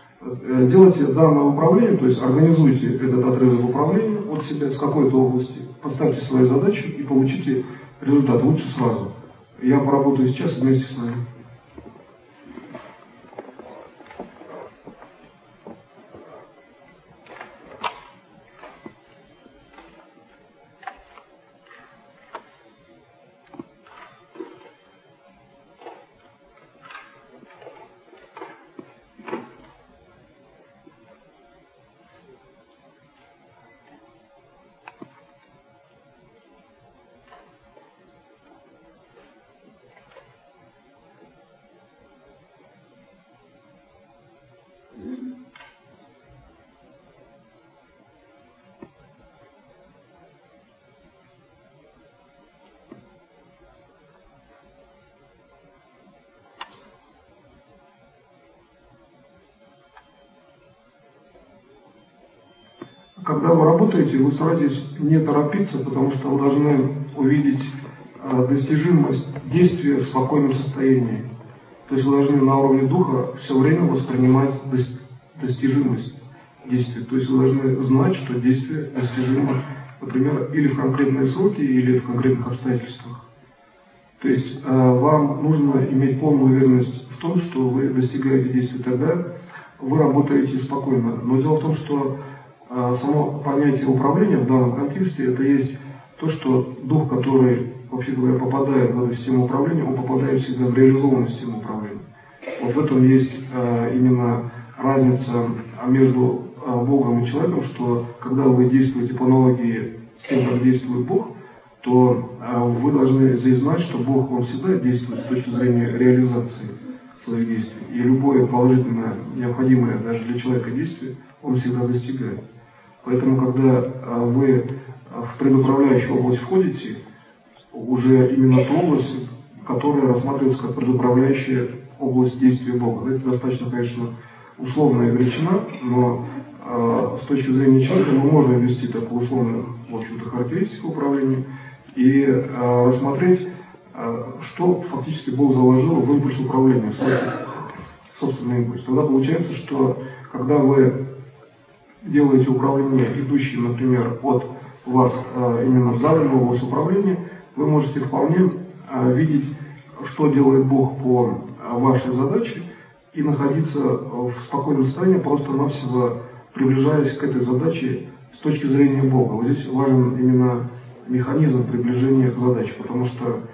Делайте данное управление, то есть организуйте этот отрезок управления от себя с какой-то области, поставьте свои задачи и получите результат, лучше сразу. Я поработаю сейчас вместе с вами. Когда вы работаете, вы стараетесь не торопиться, потому что вы должны увидеть э, достижимость действия в спокойном состоянии. То есть вы должны на уровне духа все время воспринимать достижимость действия. То есть вы должны знать, что действие достижимо, например, или в конкретные сроки, или в конкретных обстоятельствах. То есть э, вам нужно иметь полную уверенность в том, что вы достигаете действия, тогда вы работаете спокойно. Но дело в том, что само понятие управления в данном контексте это есть то, что дух, который, вообще говоря, попадает в эту систему управления, он попадает всегда в реализованную систему управления. Вот в этом есть э, именно разница между э, Богом и человеком, что когда вы действуете по аналогии с тем, как действует Бог, то э, вы должны здесь знать, что Бог, он всегда действует с точки зрения реализации своих действий. И любое положительное, необходимое даже для человека действие, он всегда достигает. Поэтому, когда вы в предуправляющую область входите, уже именно ту область, которая рассматривается как предуправляющая область действия Бога. Это достаточно, конечно, условная величина, но э, с точки зрения человека мы можем ввести такую условную, в общем-то, характеристику управления и э, рассмотреть, э, что фактически Бог заложил в импульс управления, в собственный импульс. Тогда получается, что когда вы делаете управление, идущее, например, от вас э, именно в заданную область управления, вы можете вполне э, видеть, что делает Бог по э, вашей задаче и находиться в спокойном состоянии, просто-навсего приближаясь к этой задаче с точки зрения Бога. Вот здесь важен именно механизм приближения к задаче, потому что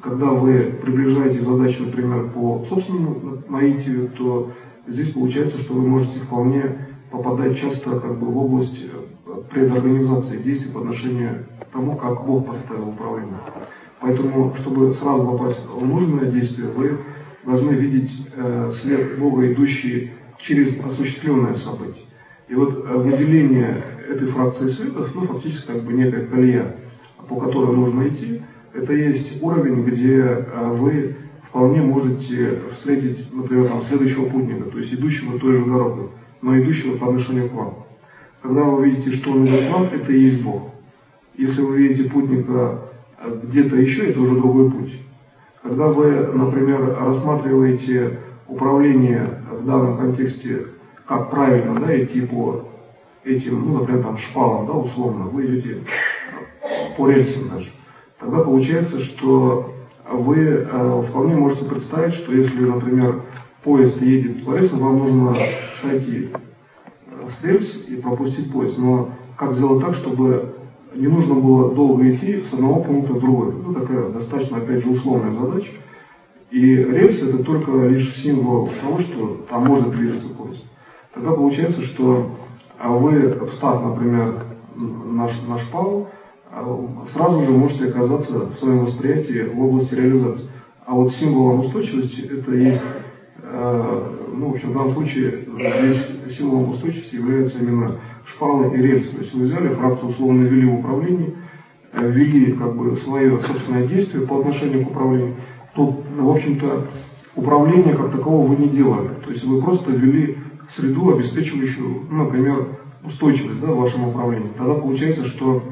когда вы приближаете задачу, например, по собственному наитию, то здесь получается, что вы можете вполне попадать часто как бы в область предорганизации действий по отношению к тому, как Бог поставил управление. Поэтому, чтобы сразу попасть в нужное действие, вы должны видеть э, свет Бога, идущий через осуществленное событие. И вот э, выделение этой фракции светов, ну, фактически как бы некая колея, по которой нужно идти, это есть уровень, где э, вы вполне можете встретить, например, там, следующего путника, то есть идущего той же дорогой, но идущего по отношению к вам. Когда вы видите, что он идет к вам, это и есть Бог. Если вы видите путника где-то еще, это уже другой путь. Когда вы, например, рассматриваете управление в данном контексте, как правильно, да, идти по этим, ну, например, там, шпалам, да, условно, вы идете по рельсам даже, тогда получается, что вы э, вполне можете представить, что если, например, поезд едет по рельсам, вам нужно сойти с рельс и пропустить поезд. Но как сделать так, чтобы не нужно было долго идти с одного пункта в другой? Ну, такая достаточно, опять же, условная задача. И рельс — это только лишь символ того, что там может двигаться поезд. Тогда получается, что вы, встав, например, на, на шпалу, сразу же можете оказаться в своем восприятии в области реализации. А вот символом устойчивости это есть, э, ну, в общем, в данном случае здесь символом устойчивости являются именно шпалы и рельсы. То есть вы взяли фракцию, условно ввели в управлении, э, ввели как бы свое собственное действие по отношению к управлению, то, в общем-то, управление как такового вы не делали. То есть вы просто ввели среду, обеспечивающую, ну, например, устойчивость, да, в вашем управлении. Тогда получается, что,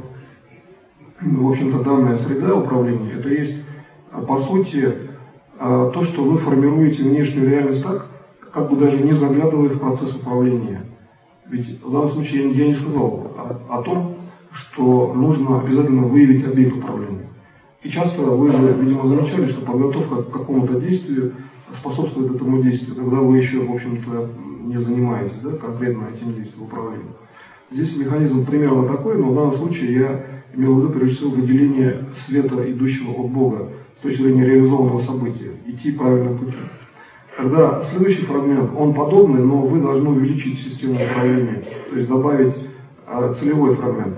в общем-то, данная среда управления, это есть, по сути, то, что вы формируете внешнюю реальность так, как бы даже не заглядывая в процесс управления. Ведь в данном случае я не сказал о, о том, что нужно обязательно выявить объект управления. И часто вы же, видимо, замечали, что подготовка к какому-то действию способствует этому действию, когда вы еще, в общем-то, не занимаетесь, да, конкретно этим действием управления. Здесь механизм примерно такой, но в данном случае я имел в виду, прежде всего, выделение света, идущего от Бога, с точки зрения реализованного события, идти правильным путем. Тогда следующий фрагмент, он подобный, но вы должны увеличить систему управления, то есть добавить э, целевой фрагмент.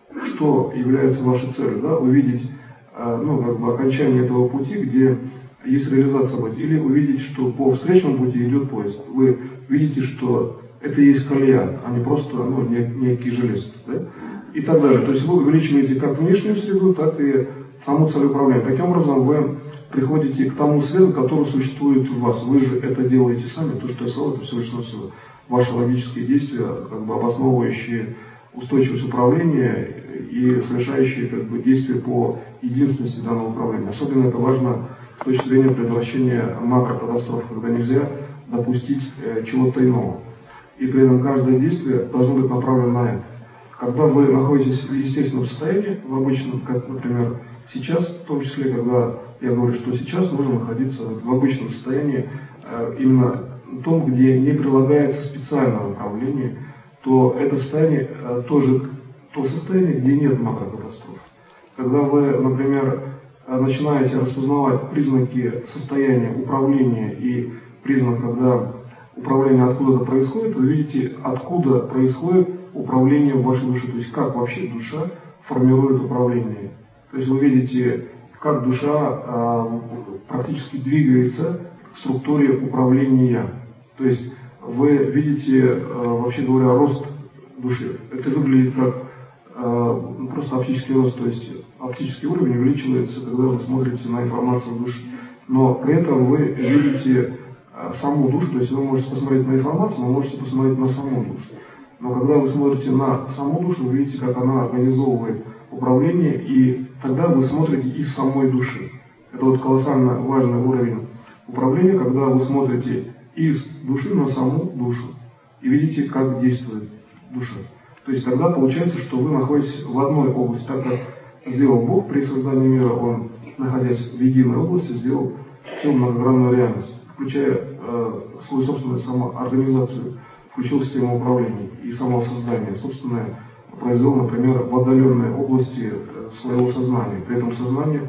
Что является вашей целью, да, увидеть э, ну, как бы окончание этого пути, где есть реализация событий, или увидеть, что по встречному пути идет поезд. Вы видите, что это и есть колея, а не просто, ну, некий желез, да? И так далее. То есть вы увеличиваете как внешнюю среду, так и саму цель управления. Таким образом вы приходите к тому свету, который существует в вас. Вы же это делаете сами. То, что я сказал, это всего лишь навсего ваши логические действия, как бы обосновывающие устойчивость управления и совершающие как бы действия по единственности данного управления. Особенно это важно с точки зрения предотвращения макрокатастроф, когда нельзя допустить э, чего-то иного. И при этом каждое действие должно быть направлено на это. Когда вы находитесь в естественном состоянии, в обычном, как, например, сейчас, в том числе, когда я говорю, что сейчас нужно находиться в обычном состоянии, э, именно том, где не прилагается специальное управление, то это состояние э, тоже то состояние, где нет макрокатастроф. Когда вы, например, начинаете распознавать признаки состояния управления и признак, когда управление откуда-то происходит, вы видите, откуда происходит управление в вашей душе, то есть как вообще душа формирует управление. То есть вы видите, как душа э, практически двигается к структуре управления. То есть вы видите, э, вообще говоря, рост души. Это выглядит как э, просто оптический рост, то есть оптический уровень увеличивается, когда вы смотрите на информацию души. Но при этом вы видите э, саму душу, то есть вы можете посмотреть на информацию, вы можете посмотреть на саму душу. Но когда вы смотрите на саму душу, вы видите, как она организовывает управление, и тогда вы смотрите из самой души. Это вот колоссально важный уровень управления, когда вы смотрите из души на саму душу и видите, как действует душа. То есть тогда получается, что вы находитесь в одной области, так как сделал Бог при создании мира, Он, находясь в единой области, сделал всю многогранную реальность, включая э, свою собственную самоорганизацию, включил систему управления и самосоздания, собственно, произвел, например, в отдаленной области своего сознания. При этом сознание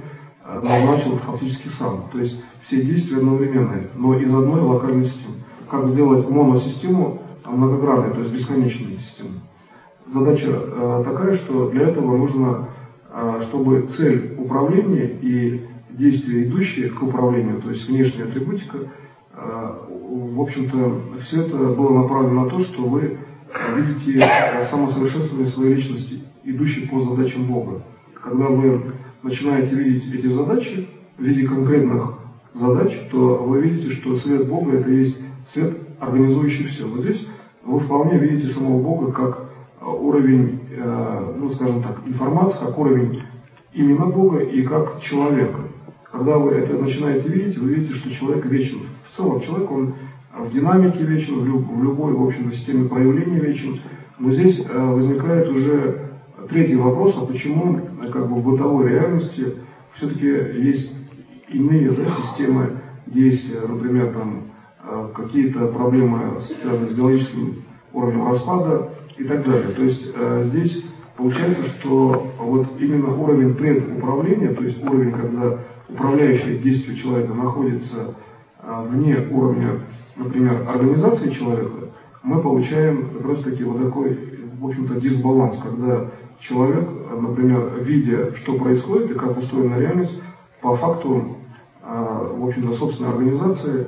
назначил фактически сам. То есть все действия одновременные, но из одной локальной системы. Как сделать моносистему многогранной, то есть бесконечную систему. Задача э, такая, что для этого нужно, э, чтобы цель управления и действия, идущие к управлению, то есть внешняя атрибутика, э, в общем-то, все это было направлено на то, что вы видите самосовершенствование своей личности, идущей по задачам Бога. Когда вы начинаете видеть эти задачи в виде конкретных задач, то вы видите, что свет Бога — это есть свет, организующий все. Вот здесь вы вполне видите самого Бога как уровень, ну скажем так, информации, как уровень именно Бога и как человека. Когда вы это начинаете видеть, вы видите, что человек вечен. В целом человек, он в динамике вечен, в любой, в общем-то, системе проявления вечен. Но здесь возникает уже третий вопрос, а почему как бы в бытовой реальности все-таки есть иные, да, системы, где есть, например, там, какие-то проблемы, связанные с биологическим уровнем распада и так далее. То есть э, здесь получается, что вот именно уровень предуправления, то есть уровень, когда управляющее действие человека находится э, вне уровня, например, организации человека, мы получаем как раз таки вот такой, в общем-то, дисбаланс, когда человек, например, видя, что происходит и как устроена реальность, по факту, э, в общем-то, собственной организации,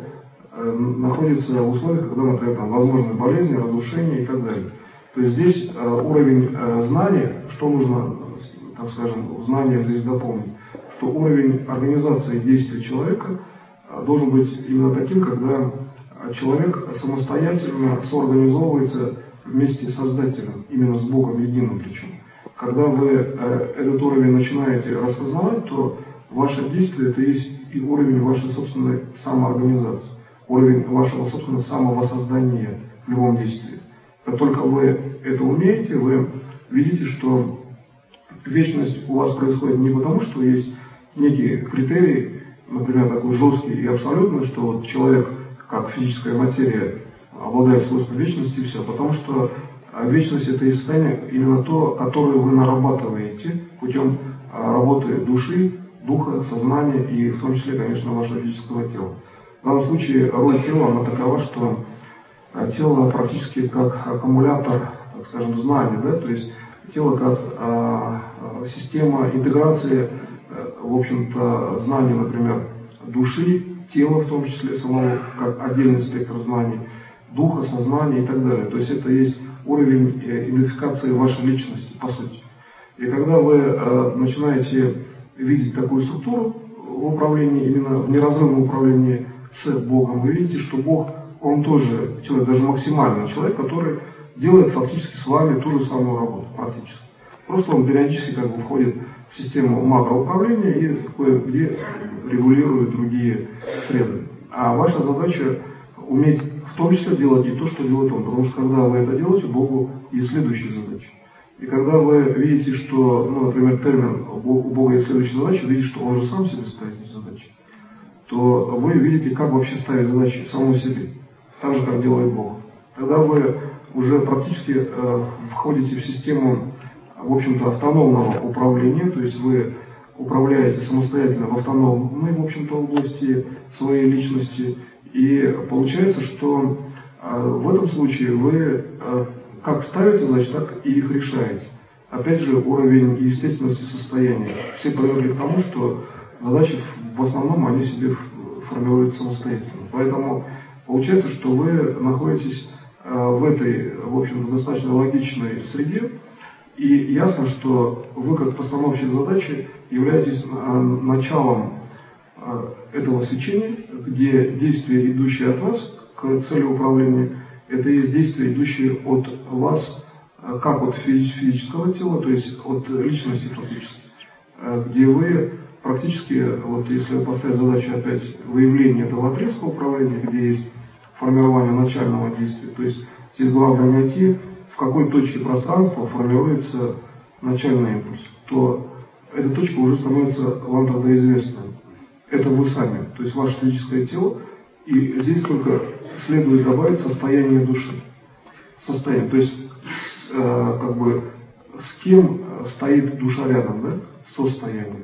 находится в условиях, когда, например, там возможны болезни, разрушения и так далее. То есть здесь э, уровень э, знания, что нужно, так скажем, знания здесь дополнить, что уровень организации действий человека э, должен быть именно таким, когда человек самостоятельно соорганизовывается вместе с Создателем, именно с Богом единым причем. Когда вы э, этот уровень начинаете распознавать, то ваше действие — это есть и уровень вашей собственной самоорганизации, уровень вашего собственного самовоссоздания в любом действии. Как только вы это умеете, вы видите, что вечность у вас происходит не потому, что есть некие критерии, например, такой жесткий и абсолютный, что вот человек, как физическая материя, обладает свойством вечности и все, потому что вечность — это состояние именно то, которое вы нарабатываете путем работы души, духа, сознания и в том числе, конечно, вашего физического тела. В данном случае роль тела, она такова, что тело практически как аккумулятор, так скажем, знаний, да, то есть тело как э, система интеграции, э, в общем-то, знаний, например, души, тела в том числе самого, как отдельный спектр знаний, духа, сознания и так далее. То есть это есть уровень э, идентификации вашей личности, по сути. И когда вы э, начинаете видеть такую структуру в управлении, именно в неразрывном управлении с Богом, вы видите, что Бог, Он тоже человек, даже максимальный человек, который делает фактически с вами ту же самую работу, практически. Просто он периодически как бы входит в систему макроуправления и кое-где регулирует другие среды. А ваша задача уметь в том числе делать и то, что делает Он, потому что когда вы это делаете, Богу есть следующие задачи. И когда вы видите, что, ну, например, термин «у Бога есть следующая задача», вы видите, что Он же сам себе ставит эти задачи, то вы видите, как вообще ставить задачи самому себе, так же, как делает Бог. Тогда вы уже практически э, входите в систему, в общем-то, автономного управления, то есть вы управляете самостоятельно в автономной, в общем-то, области своей личности, и получается, что э, в этом случае вы э, как ставите задачи, так и их решаете. Опять же, уровень естественности состояния. Все привыкли к тому, что задачи в основном они себе формируют самостоятельно. Поэтому получается, что вы находитесь э, в этой, в общем-то, достаточно логичной среде, и ясно, что вы как постановщик задачи являетесь э, началом э, этого свечения, где действия, идущие от вас к цели управления, это есть действия, идущие от вас, э, как от физического тела, то есть от личности фактически, э, где вы практически, вот если поставить задачу опять выявления этого отрезка управления, где есть формирование начального действия, то есть здесь главное найти, в какой точке пространства формируется начальный импульс, то эта точка уже становится вам тогда известна. Это вы сами, то есть ваше физическое тело, и здесь только следует добавить состояние души. Состояние, то есть э, как бы с кем стоит душа рядом, да? Состояние.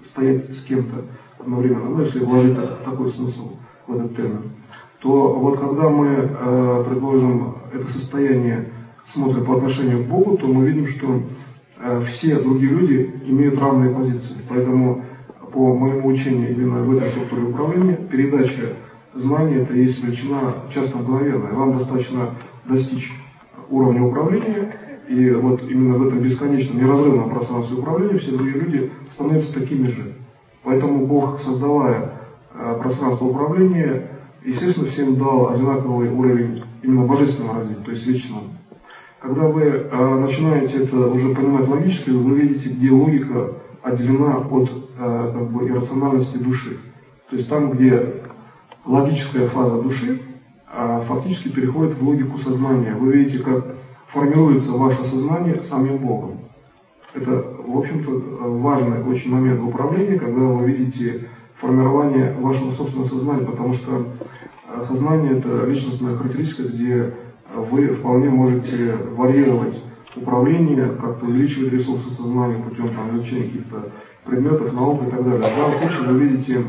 стоять с кем-то одновременно, ну, если вложить так, такой смысл в этот термин, то вот когда мы, э, предположим, это состояние смотрим по отношению к Богу, то мы видим, что э, все другие люди имеют равные позиции. Поэтому по моему учению именно в этой структуре управления передача знаний это есть величина часто мгновенная. Вам достаточно достичь уровня управления, и вот именно в этом бесконечном, неразрывном пространстве управления все другие люди становятся такими же. Поэтому Бог, создавая э, пространство управления, естественно, всем дал одинаковый уровень именно божественного развития, то есть вечного. Когда вы э, начинаете это уже понимать логически, вы видите, где логика отделена от э, как бы, иррациональности души. То есть там, где логическая фаза души э, фактически переходит в логику сознания. Вы видите, как формируется ваше сознание самим Богом. Это, в общем-то, важный очень момент в управлении, когда вы видите формирование вашего собственного сознания, потому что сознание – это личностная характеристика, где вы вполне можете варьировать управление, как-то увеличивать ресурсы сознания путем там, изучения каких-то предметов, наук и так далее. В данном случае вы видите,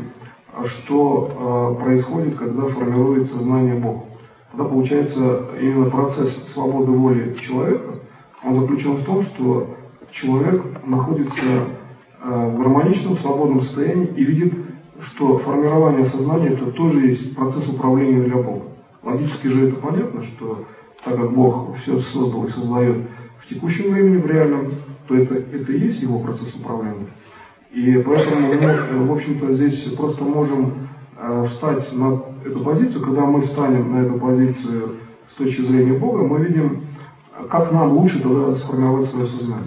что э, происходит, когда формирует сознание Бога. Тогда получается именно процесс свободы воли человека, он заключен в том, что человек находится э, в гармоничном, свободном состоянии и видит, что формирование сознания это тоже есть процесс управления для Бога. Логически же это понятно, что так как Бог все создал и создает в текущем времени, в реальном, то это, это и есть его процесс управления. И поэтому мы, в общем-то, здесь просто можем э, встать на эту позицию. Когда мы встанем на эту позицию с точки зрения Бога, мы видим, как нам лучше тогда сформировать свое сознание.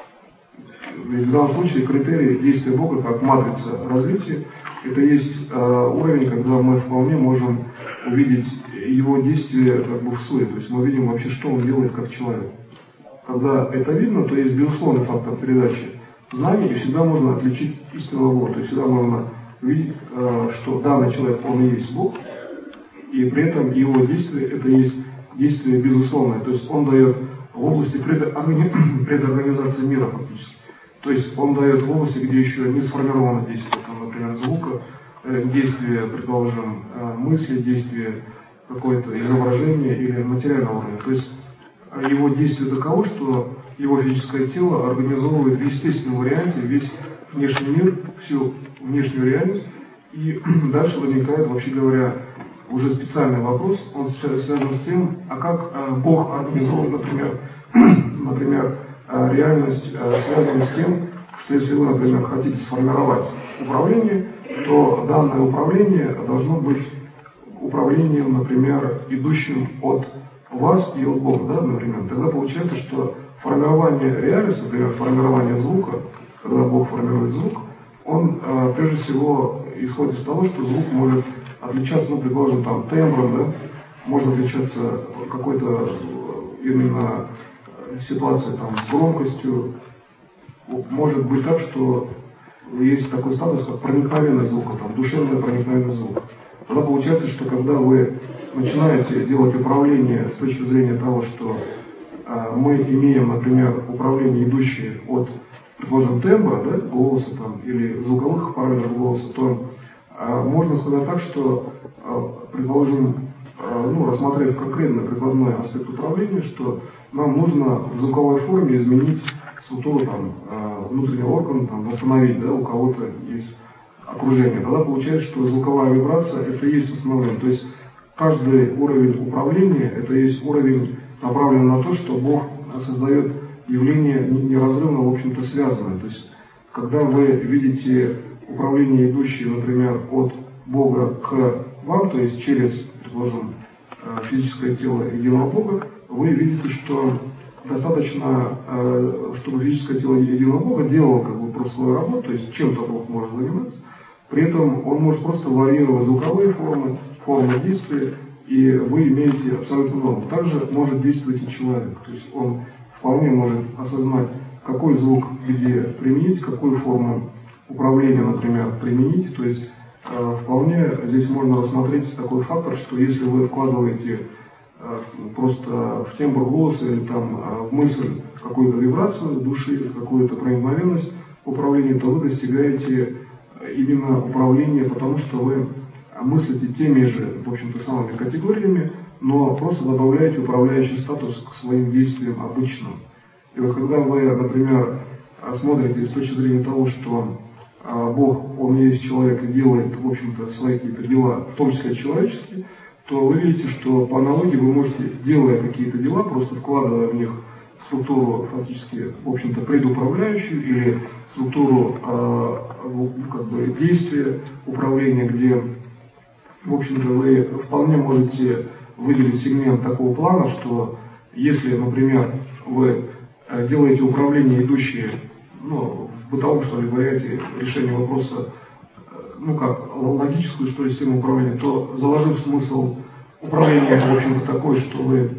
Ведь в данном случае критерий действия Бога как матрица развития, это есть э, уровень, когда мы вполне можем увидеть его действие как бы в суе, то есть мы видим вообще, что он делает как человек. Когда это видно, то есть безусловный фактор передачи знаний, и всегда можно отличить истинного Бога, то есть всегда можно увидеть, э, что данный человек, он и есть Бог, и при этом его действие, это есть действие безусловное, то есть он дает в области предорганизации мира фактически. То есть он дает в области, где еще не сформировано действие, там, например, звука, э, действие, предположим, э, мысли, действие какое-то изображение или материального уровня. То есть э, его действие таково, что его физическое тело организовывает в естественном варианте весь внешний мир, всю внешнюю реальность, и дальше возникает, вообще говоря, уже специальный вопрос, он связан с тем, а как э, Бог организовывает, например, например, реальность связана с тем, что если вы, например, хотите сформировать управление, то данное управление должно быть управлением, например, идущим от вас и от Бога, да, например. Тогда получается, что формирование реальности, например, формирование звука, когда Бог формирует звук, он э, прежде всего исходит из того, что звук может отличаться, ну, предположим, там, тембром, да, может отличаться какой-то именно ситуация там с громкостью. Может быть так, что есть такой статус, как проникновенность звука, там, душевная проникновенность звука. Тогда получается, что когда вы начинаете делать управление с точки зрения того, что э, мы имеем, например, управление, идущее от, предположим, тембра, да, голоса там, или звуковых параметров голоса, то э, можно сказать так, что, э, предположим, ну, рассмотрев конкретно прикладной аспект управления, что нам нужно в звуковой форме изменить структуру там, внутреннего органа, там, восстановить, да, у кого-то есть окружение. Тогда получается, что звуковая вибрация это и есть восстановление. То есть каждый уровень управления это и есть уровень, направленный на то, что Бог создает явление неразрывно, в общем-то, связанное. То есть когда вы видите управление, идущее, например, от Бога к вам, то есть через, предположим, физическое тело единого Бога, вы видите, что достаточно, чтобы физическое тело единого Бога делало как бы просто свою работу, то есть чем-то Бог может заниматься, при этом он может просто варьировать звуковые формы, формы действия, и вы имеете абсолютно норму. Также может действовать и человек, то есть он вполне может осознать, какой звук где применить, какую форму управления, например, применить, то есть э, вполне здесь можно рассмотреть такой фактор, что если вы вкладываете э, просто в тембр голоса или там э, в мысль какую-то вибрацию души, какую-то проникновенность, управлении, то вы достигаете именно управления, потому что вы мыслите теми же, в общем-то, самыми категориями, но просто добавляете управляющий статус к своим действиям обычным. И вот когда вы, например, смотрите с точки зрения того, что Бог, Он есть человек и делает, в общем-то, свои какие-то дела, в том числе человеческие, то вы видите, что по аналогии вы можете, делая какие-то дела, просто вкладывая в них структуру фактически, в общем-то, предуправляющую или структуру э, как бы, действия, управления, где, в общем-то, вы вполне можете выделить сегмент такого плана, что если, например, вы делаете управление, идущее, ну, в бытовом, что ли, варианте решения вопроса, ну, как логическую, что ли, систему управления, то, заложив смысл управления, в общем-то, такой, что вы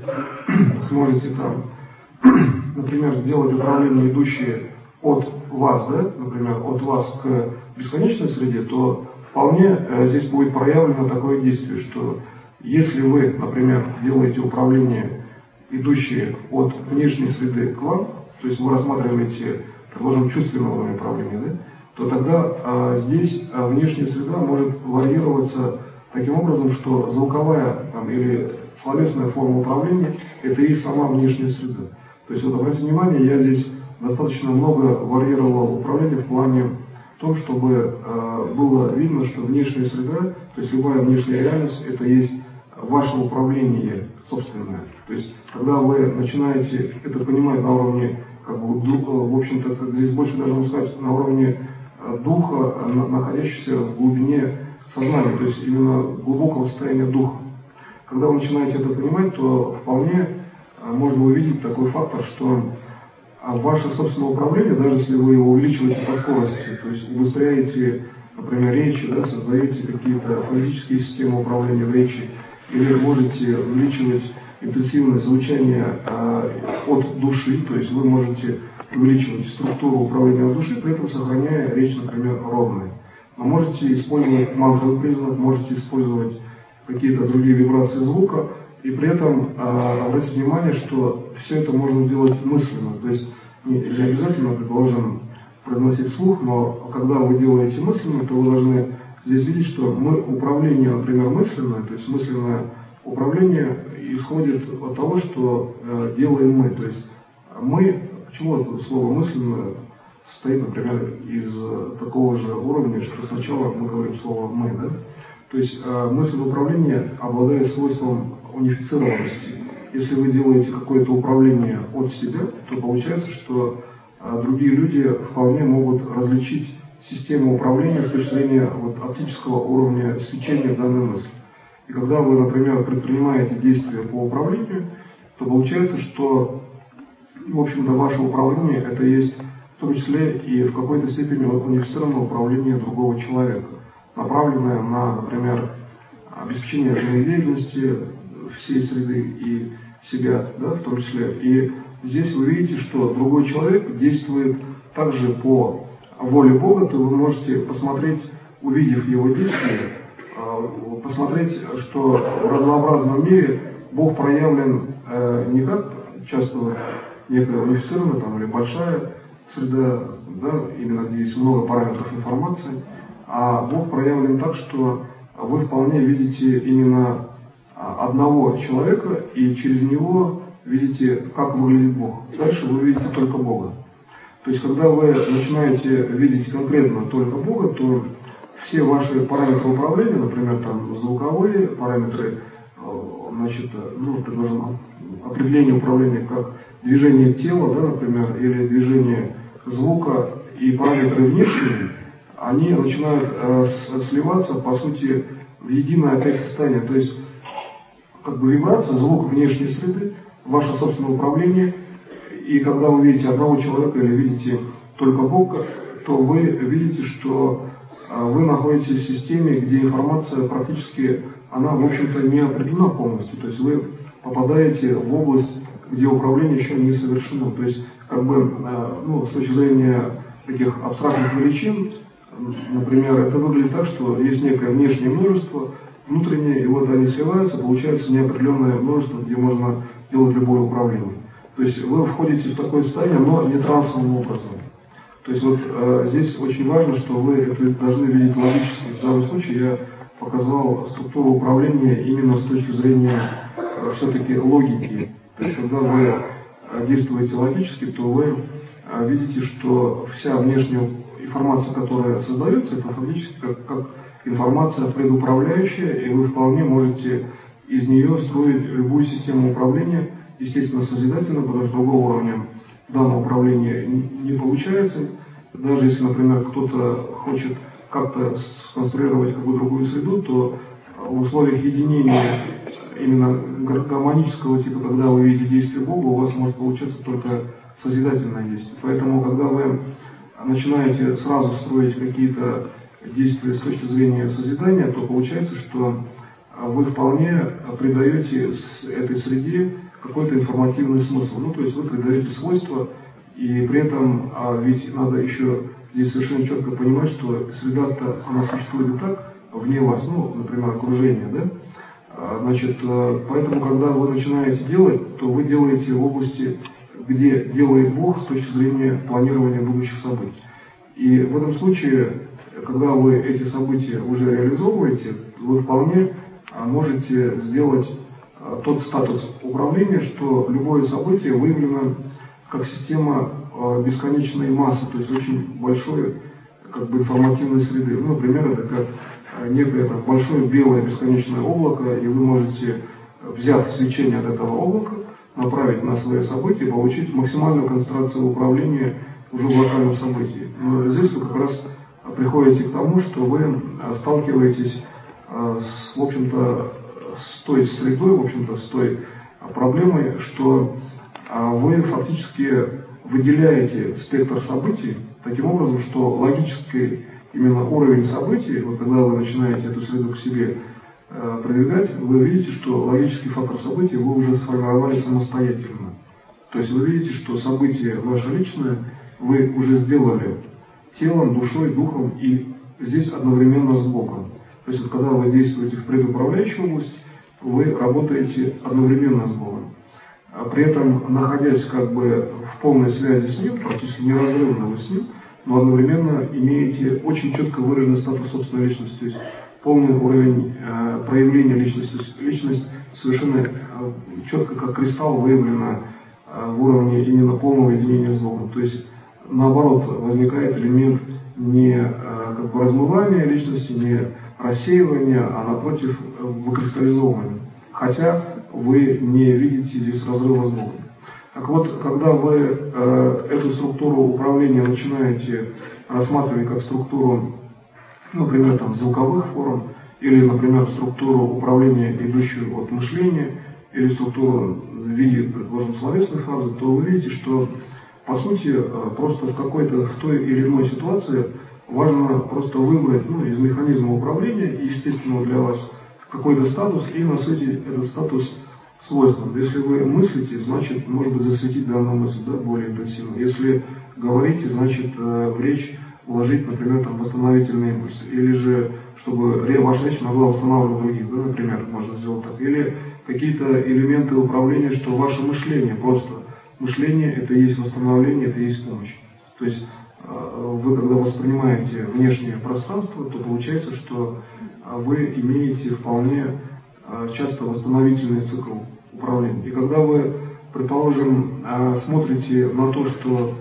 сможете там, например, сделать управление, идущее от вас, да, например, от вас к бесконечной среде, то вполне э, здесь будет проявлено такое действие, что если вы, например, делаете управление, идущее от внешней среды к вам, то есть вы рассматриваете, предположим, чувственное уровень управления, да, то тогда э, здесь э, внешняя среда может варьироваться таким образом, что звуковая там, или словесная форма управления – это и сама внешняя среда. То есть, вот обратите внимание, я здесь достаточно много варьировал управление в плане том, чтобы э, было видно, что внешняя среда, то есть любая внешняя реальность, это есть ваше управление собственное. То есть, когда вы начинаете это понимать на уровне, как бы, в общем-то, как здесь больше даже можно сказать, на уровне духа, находящегося в глубине сознания, то есть именно глубокого состояния духа. Когда вы начинаете это понимать, то вполне можно увидеть такой фактор, что ваше собственное управление, даже если вы его увеличиваете по скорости, то есть убыстряете, например, речи, да, создаете какие-то фонетические системы управления в речи, или можете увеличивать интенсивность звучания э, от души, то есть вы можете увеличивать структуру управления от души, при этом сохраняя речь, например, ровной. Но можете использовать мантровый признак, можете использовать какие-то другие вибрации звука, и при этом э, обратите внимание, что все это можно делать мысленно, то есть не, не обязательно, предположим, произносить вслух, но когда вы делаете мысленно, то вы должны здесь видеть, что мы, управление, например, мысленное, то есть мысленное управление исходит от того, что э, делаем мы, то есть мы, почему это слово мысленное состоит, например, из такого же уровня, что сначала мы говорим слово «мы», да? То есть э, мысль управления обладает свойством унифицированности. Если вы делаете какое-то управление от себя, то получается, что э, другие люди вполне могут различить систему управления с точки зрения вот, оптического уровня свечения данной мысли. И когда вы, например, предпринимаете действия по управлению, то получается, что, в общем-то, ваше управление это есть в том числе и в какой-то степени унифицированное управление другого человека, направленное на, например, обеспечение жизнедеятельности всей среды и себя, да, в том числе. И здесь вы видите, что другой человек действует также по воле Бога, то вы можете посмотреть, увидев его действия, посмотреть, что в разнообразном мире Бог проявлен не как часто некая унифицированная там, или большая среда, да, именно где есть много параметров информации, а Бог проявлен так, что вы вполне видите именно одного человека и через него видите, как выглядит Бог. Дальше вы видите только Бога. То есть, когда вы начинаете видеть конкретно только Бога, то все ваши параметры управления, например, там звуковые параметры, значит, ну, предположим, определение управления как движение тела, да, например, или движение звука и параметры внешние, они начинают э, сливаться, по сути, в единое опять состояние. То есть, как бы вибрация, звук внешней среды, ваше собственное управление, и когда вы видите одного человека или видите только Бога, то вы видите, что вы находитесь в системе, где информация практически, она, в общем-то, не определена полностью. То есть вы попадаете в область, где управление еще не совершено. То есть, как бы, ну, с точки зрения таких абстрактных величин, например, это выглядит так, что есть некое внешнее множество, внутреннее, и вот они сливаются, получается неопределенное множество, где можно делать любое управление. То есть вы входите в такое состояние, но не трансовым образом. То То есть вот э, здесь очень важно, что вы это должны видеть логически. В данном случае я показал структуру управления именно с точки зрения э, все-таки логики. То есть когда вы э, действуете логически, то вы э, видите, что вся внешняя информация, которая создается, это фактически как, как информация предуправляющая, и вы вполне можете из нее строить любую систему управления, естественно, созидательно, потому что другого уровня данного управления не получается. Даже если, например, кто-то хочет как-то сконструировать какую-то другую среду, то в условиях единения именно гармонического типа, когда вы видите действие Бога, у вас может получаться только созидательное действие. Поэтому, когда вы начинаете сразу строить какие-то действия с точки зрения созидания, то получается, что вы вполне придаете этой среде какой-то информативный смысл. Ну, то есть вы придаете свойства, и при этом, а ведь надо еще здесь совершенно четко понимать, что среда-то, она существует и так, вне вас, ну, например, окружение, да? Значит, поэтому, когда вы начинаете делать, то вы делаете в области, где делает Бог с точки зрения планирования будущих событий. И в этом случае, когда вы эти события уже реализовываете, вы вполне можете сделать тот статус управления, что любое событие выявлено как система бесконечной массы, то есть очень большой как бы информативной среды. Ну, например, это как некое там, большое белое бесконечное облако, и вы можете, взяв свечение от этого облака, направить на свои события и получить максимальную концентрацию управления уже в локальном событии. Но здесь вы как раз приходите к тому, что вы сталкиваетесь с, в общем-то, с той средой, в общем-то, с той проблемой, что вы фактически выделяете спектр событий таким образом, что логический именно уровень событий, вот когда вы начинаете эту среду к себе э, продвигать, вы видите, что логический фактор событий вы уже сформировали самостоятельно. То есть вы видите, что событие ваше личное вы уже сделали телом, душой, духом и здесь одновременно с Богом. То есть вот, когда вы действуете в предуправляющей области, вы работаете одновременно с Богом. А при этом, находясь как бы в полной связи с Ним, практически неразрывно вы с Ним, но одновременно имеете очень четко выраженный статус собственной личности, то есть полный уровень э, проявления личности. Личность совершенно э, четко, как кристалл, выявлена э, в уровне именно полного единения с Богом. То есть, наоборот, возникает элемент не э, как бы размывания личности, не рассеивания, а напротив э, выкристаллизовывания. Хотя вы не видите здесь разрыва с Богом. Так вот, когда вы э, эту структуру управления начинаете рассматривать как структуру, например, там, звуковых форм, или, например, структуру управления, идущую от мышления, или структуру в виде, предположим, словесной фразы, то вы видите, что, по сути, э, просто в какой-то, в той или иной ситуации важно просто выбрать, ну, из механизма управления, естественного для вас, какой-то статус и насытить этот статус свойством. Если вы мыслите, значит, может быть, засветить данную мысль, да, более интенсивно. Если говорите, значит, в речь вложить, например, там, восстановительные импульсы. Или же, чтобы ваша речь могла восстанавливать других, да, например, можно сделать так. Или какие-то элементы управления, что ваше мышление, просто мышление, это и есть восстановление, это и есть помощь. То есть, вы, когда воспринимаете внешнее пространство, то получается, что вы имеете вполне часто восстановительный цикл управления. И когда вы, предположим, смотрите на то, что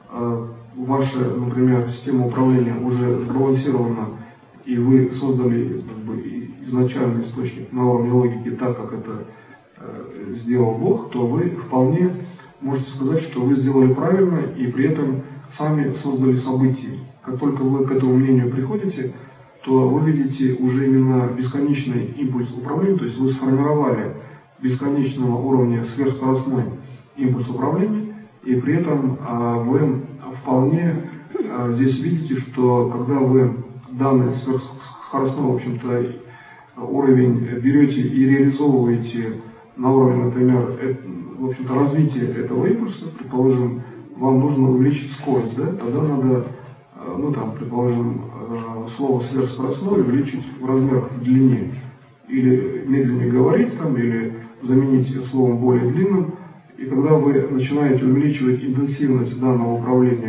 ваша, например, система управления уже сбалансирована, и вы создали как бы, изначальный источник на уровне логики так, как это сделал Бог, то вы вполне можете сказать, что вы сделали правильно, и при этом сами создали события. Как только вы к этому мнению приходите, то вы видите уже именно бесконечный импульс управления, то есть вы сформировали бесконечного уровня сверхскоростной импульс управления, и при этом а, вы вполне а, здесь видите, что когда вы данный сверхскоростной, в общем-то, уровень берете и реализовываете на уровне, например, э, в общем-то, развития этого импульса, предположим, вам нужно увеличить скорость, да, тогда надо, ну там, предположим, слово сверхскоростное увеличить в размерах, в длине, или медленнее говорить там, или заменить словом более длинным, и когда вы начинаете увеличивать интенсивность данного управления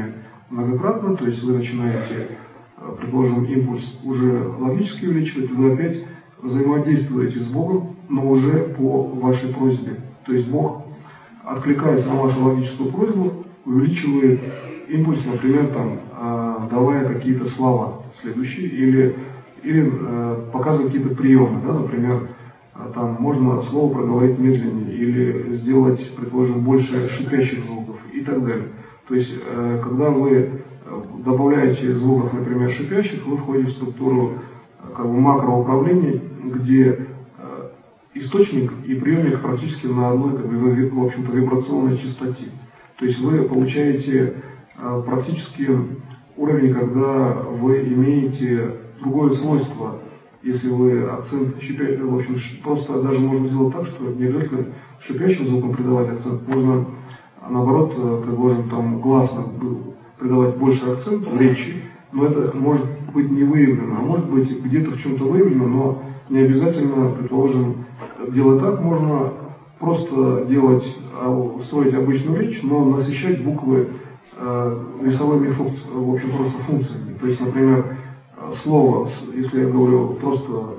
многократно, то есть вы начинаете, предположим, импульс уже логически увеличивать, вы опять взаимодействуете с Богом, но уже по вашей просьбе. То есть Бог откликается на вашу логическую просьбу, увеличивает импульс, например, там, давая какие-то слова следующие, или, или показывая какие-то приемы, да, например, там можно слово проговорить медленнее, или сделать, предположим, больше шипящих звуков и так далее. То есть, когда вы добавляете звуков, например, шипящих, вы входите в структуру как бы макроуправления, где источник и приемник практически на одной, как бы, в общем-то, вибрационной частоте. То есть вы получаете практически уровень, когда вы имеете другое свойство. Если вы акцент шипящий, в общем, просто даже можно сделать так, что не обязательно шипящим звуком придавать акцент, можно наоборот, предложим там гласно придавать больше акцент в речи, но это может быть не выявлено, а может быть где-то в чем-то выявлено, но не обязательно, предположим, делать так, можно просто делать, строить обычную речь, но насыщать буквы э, весовыми функциями, в общем, просто функциями. То есть, например, слово, если я говорю просто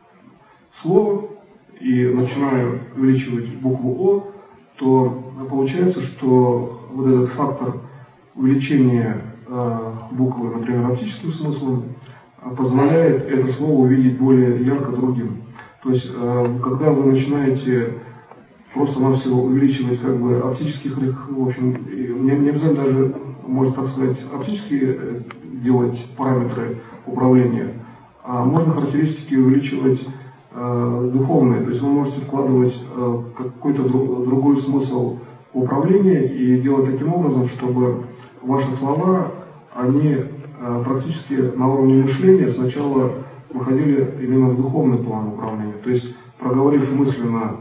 слово и начинаю увеличивать букву О, то получается, что вот этот фактор увеличения э, буквы, например, оптическим смыслом, позволяет это слово увидеть более ярко другим. То есть, э, когда вы начинаете просто-навсего увеличивать как бы оптических, в общем, не, не обязательно даже, можно так сказать, оптически делать параметры управления, а можно характеристики увеличивать э, духовные, то есть вы можете вкладывать э, какой-то друг, другой смысл управления и делать таким образом, чтобы ваши слова, они э, практически на уровне мышления сначала выходили именно в духовный план управления, то есть проговорив мысленно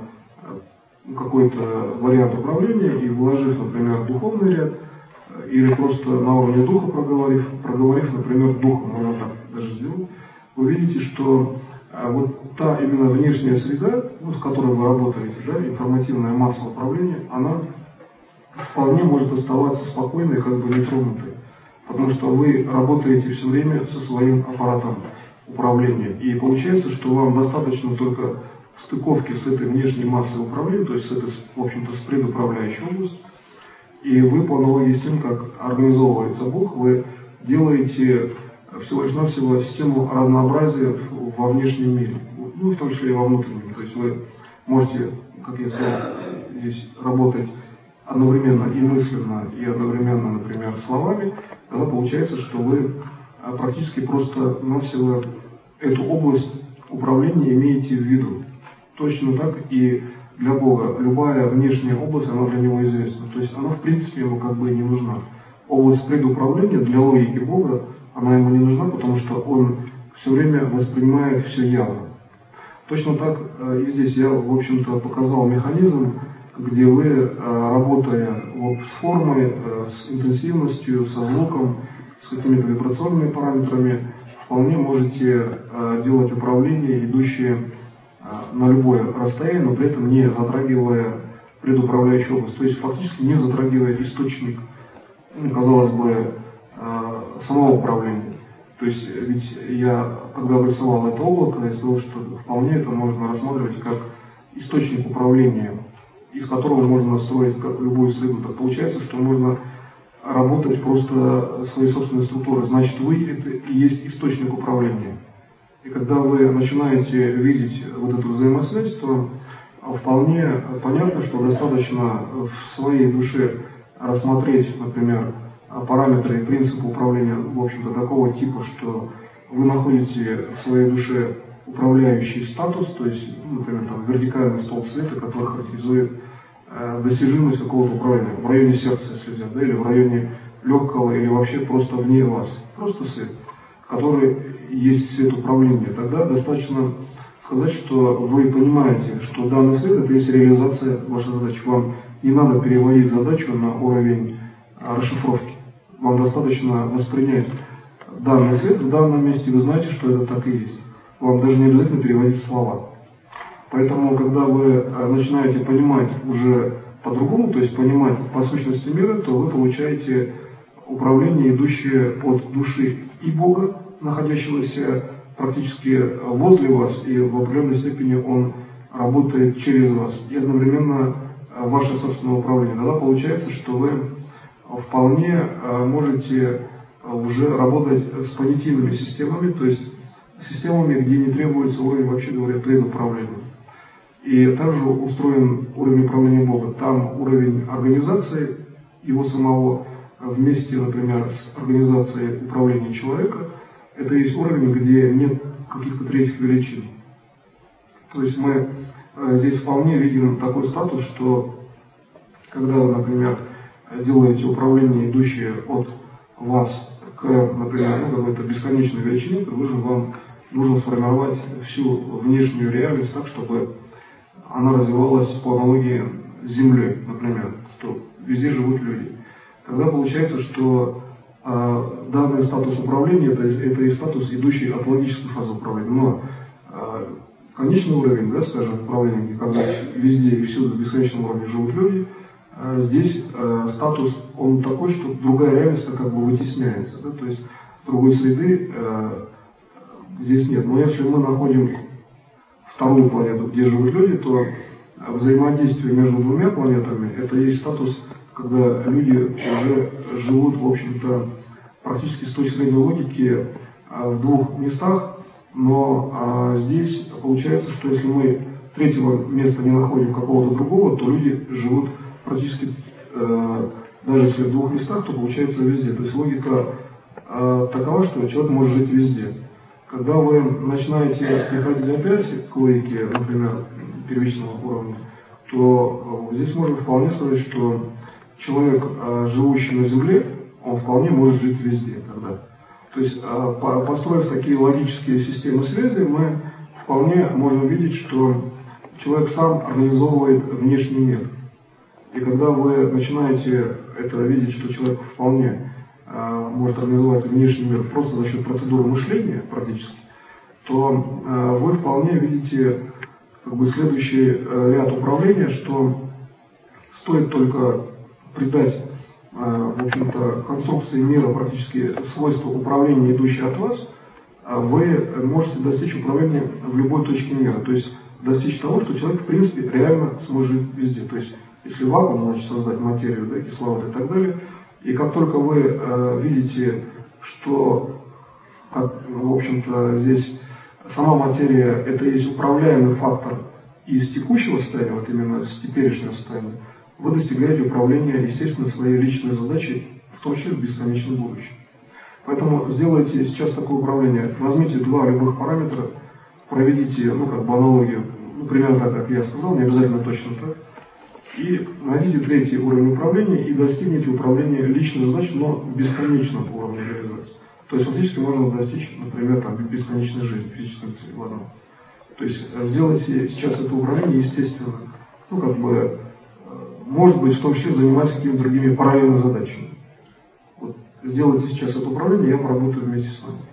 какой-то вариант управления и вложив, например, духовный ряд, или просто на уровне духа проговорив, проговорив, например, духом, можно так даже сделать, вы видите, что а, вот та именно внешняя среда, ну, с которой вы работаете, да, информативная масса управления, она вполне может оставаться спокойной, как бы нетронутой, потому что вы работаете все время со своим аппаратом управления, и получается, что вам достаточно только стыковки с этой внешней массой управления, то есть с этой, в общем-то, с предуправляющей областью, и вы по аналогии с тем, как организовывается Бог, вы делаете всего лишь навсего систему разнообразия во внешнем мире, ну, в том числе и во внутреннем. То есть вы можете, как я сказал, здесь работать одновременно и мысленно, и одновременно, например, словами, тогда получается, что вы практически просто-навсего эту область управления имеете в виду. Точно так и для Бога любая внешняя область, она для Него известна. То есть она в принципе Ему как бы не нужна. Область предуправления для логики Бога, она Ему не нужна, потому что Он все время воспринимает все явно. Точно так и здесь я, в общем-то, показал механизм, где вы, работая вот с формой, с интенсивностью, со звуком, с какими-то вибрационными параметрами, вполне можете делать управление, идущее на любое расстояние, но при этом не затрагивая предуправляющую область, то есть фактически не затрагивая источник, ну, казалось бы, самого управления. То есть ведь я, когда обрисовал это облако, я сказал, что вполне это можно рассматривать как источник управления, из которого можно строить любую среду. Так получается, что можно работать просто своей собственной структурой. Значит, вы это и есть источник управления. И когда вы начинаете видеть вот эту взаимосвязь, то вполне понятно, что достаточно в своей душе рассмотреть, например, параметры и принципы управления, в общем-то, такого типа, что вы находите в своей душе управляющий статус, то есть, например, там, вертикальный столб света, который характеризует э, достижимость какого-то управления, в районе сердца, если взять, да, или в районе легкого, или вообще просто вне вас, просто свет, который есть свет управления. Тогда достаточно сказать, что вы понимаете, что данный свет – это есть реализация вашей задачи. Вам не надо переводить задачу на уровень а, расшифровки. Вам достаточно воспринять данный свет в данном месте, вы знаете, что это так и есть. Вам даже не обязательно переводить слова. Поэтому, когда вы начинаете понимать уже по-другому, то есть понимать по сущности мира, то вы получаете управление, идущее от души и Бога, находящегося практически возле вас, и в определенной степени он работает через вас, и одновременно ваше собственное управление. Тогда получается, что вы вполне можете уже работать с понятийными системами, то есть системами, где не требуется уровень, вообще говоря, предуправления. И также устроен уровень управления Бога. Там уровень организации его самого вместе, например, с организацией управления человека, это есть уровень, где нет каких-то третьих величин. То есть мы здесь вполне видим такой статус, что когда вы, например, делаете управление, идущее от вас к, например, ну, какой-то бесконечной величине, то нужно вам нужно сформировать всю внешнюю реальность так, чтобы она развивалась по аналогии с Землей, например, что везде живут люди. Тогда получается, что э, данный статус управления это, это и статус, идущий от логической фазы управления. Но э, конечный уровень, да, скажем, управления, когда везде и всюду в бесконечном уровне живут люди, э, здесь э, статус, он такой, что другая реальность как бы вытесняется. Да, то есть другой среды э, здесь нет. Но если мы находим вторую планету, где живут люди, то взаимодействие между двумя планетами, это и есть статус, когда люди уже живут, в общем-то, практически с точки зрения логики в двух местах, но а, здесь получается, что если мы третьего места не находим какого-то другого, то люди живут практически, э, даже если в двух местах, то получается везде. То есть логика э, такова, что человек может жить везде. Когда вы начинаете приходить опять к логике, например, первичного уровня, то здесь можно вполне сказать, что человек, живущий на Земле, он вполне может жить везде тогда. То есть, построив такие логические системы связи, мы вполне можем видеть, что человек сам организовывает внешний мир. И когда вы начинаете это видеть, что человек вполне может организовать внешний мир просто за счет процедуры мышления практически, то э, вы вполне видите как бы следующий э, ряд управления, что стоит только придать э, в общем-то, конструкции мира практически свойства управления, идущие от вас, э, вы можете достичь управления в любой точке мира. То есть достичь того, что человек в принципе реально сможет жить везде. То есть если вакуум, значит создать материю, да, кислород и так далее. И как только вы э, видите, что, как, в общем-то, здесь сама материя это и есть управляемый фактор из текущего состояния, вот именно с теперешнего состояния, вы достигаете управления, естественно, своей личной задачей, в том числе в бесконечном будущем. Поэтому сделайте сейчас такое управление, возьмите два любых параметра, проведите, ну, как бы аналогию, ну, примерно так, как я сказал, не обязательно точно так, и найдите третий уровень управления и достигните управления личной задачей, но бесконечного уровня реализации. То есть фактически можно достичь, например, там, бесконечной жизни, физической в одном. То есть сделайте сейчас это управление естественно, ну как бы, может быть, в том числе заниматься какими-то другими параллельными задачами. Вот, сделайте сейчас это управление, я поработаю вместе с вами.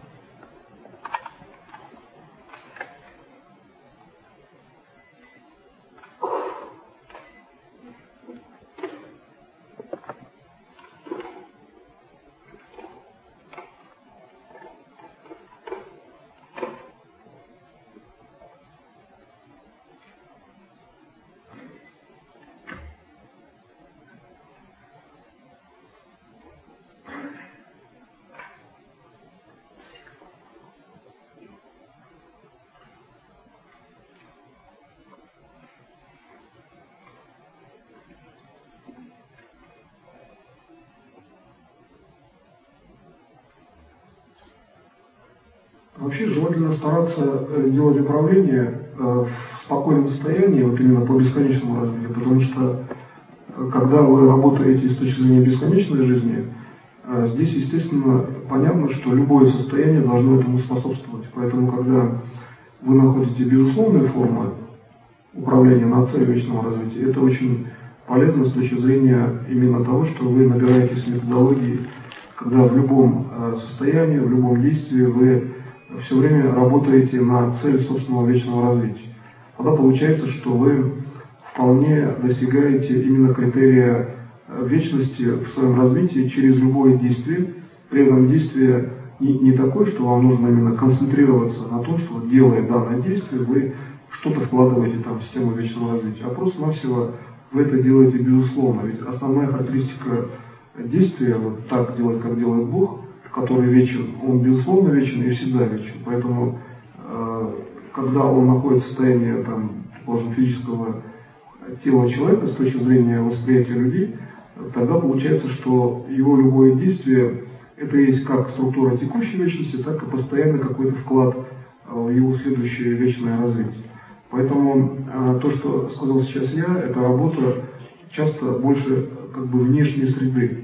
Вообще желательно стараться делать управление в спокойном состоянии, вот именно по бесконечному развитию, потому что когда вы работаете с точки зрения бесконечной жизни, здесь, естественно, понятно, что любое состояние должно этому способствовать. Поэтому, когда вы находите безусловные формы управления на цель вечного развития, это очень полезно с точки зрения именно того, что вы набираетесь методологии, когда в любом состоянии, в любом действии вы все время работаете на цель собственного вечного развития. Тогда получается, что вы вполне достигаете именно критерия вечности в своем развитии через любое действие. При этом действие не, не такое, что вам нужно именно концентрироваться на том, что делая данное действие, вы что-то вкладываете там в систему вечного развития, а просто-навсего вы это делаете безусловно. Ведь основная характеристика действия, вот так делать, как делает Бог, который вечен, он безусловно вечен и всегда вечен. Поэтому, э, когда он находится в состоянии там, предположим, физического тела человека с точки зрения восприятия людей, тогда получается, что его любое действие это есть как структура текущей вечности, так и постоянно какой-то вклад в его следующее вечное развитие. Поэтому э, то, что сказал сейчас я, это работа часто больше как бы внешней среды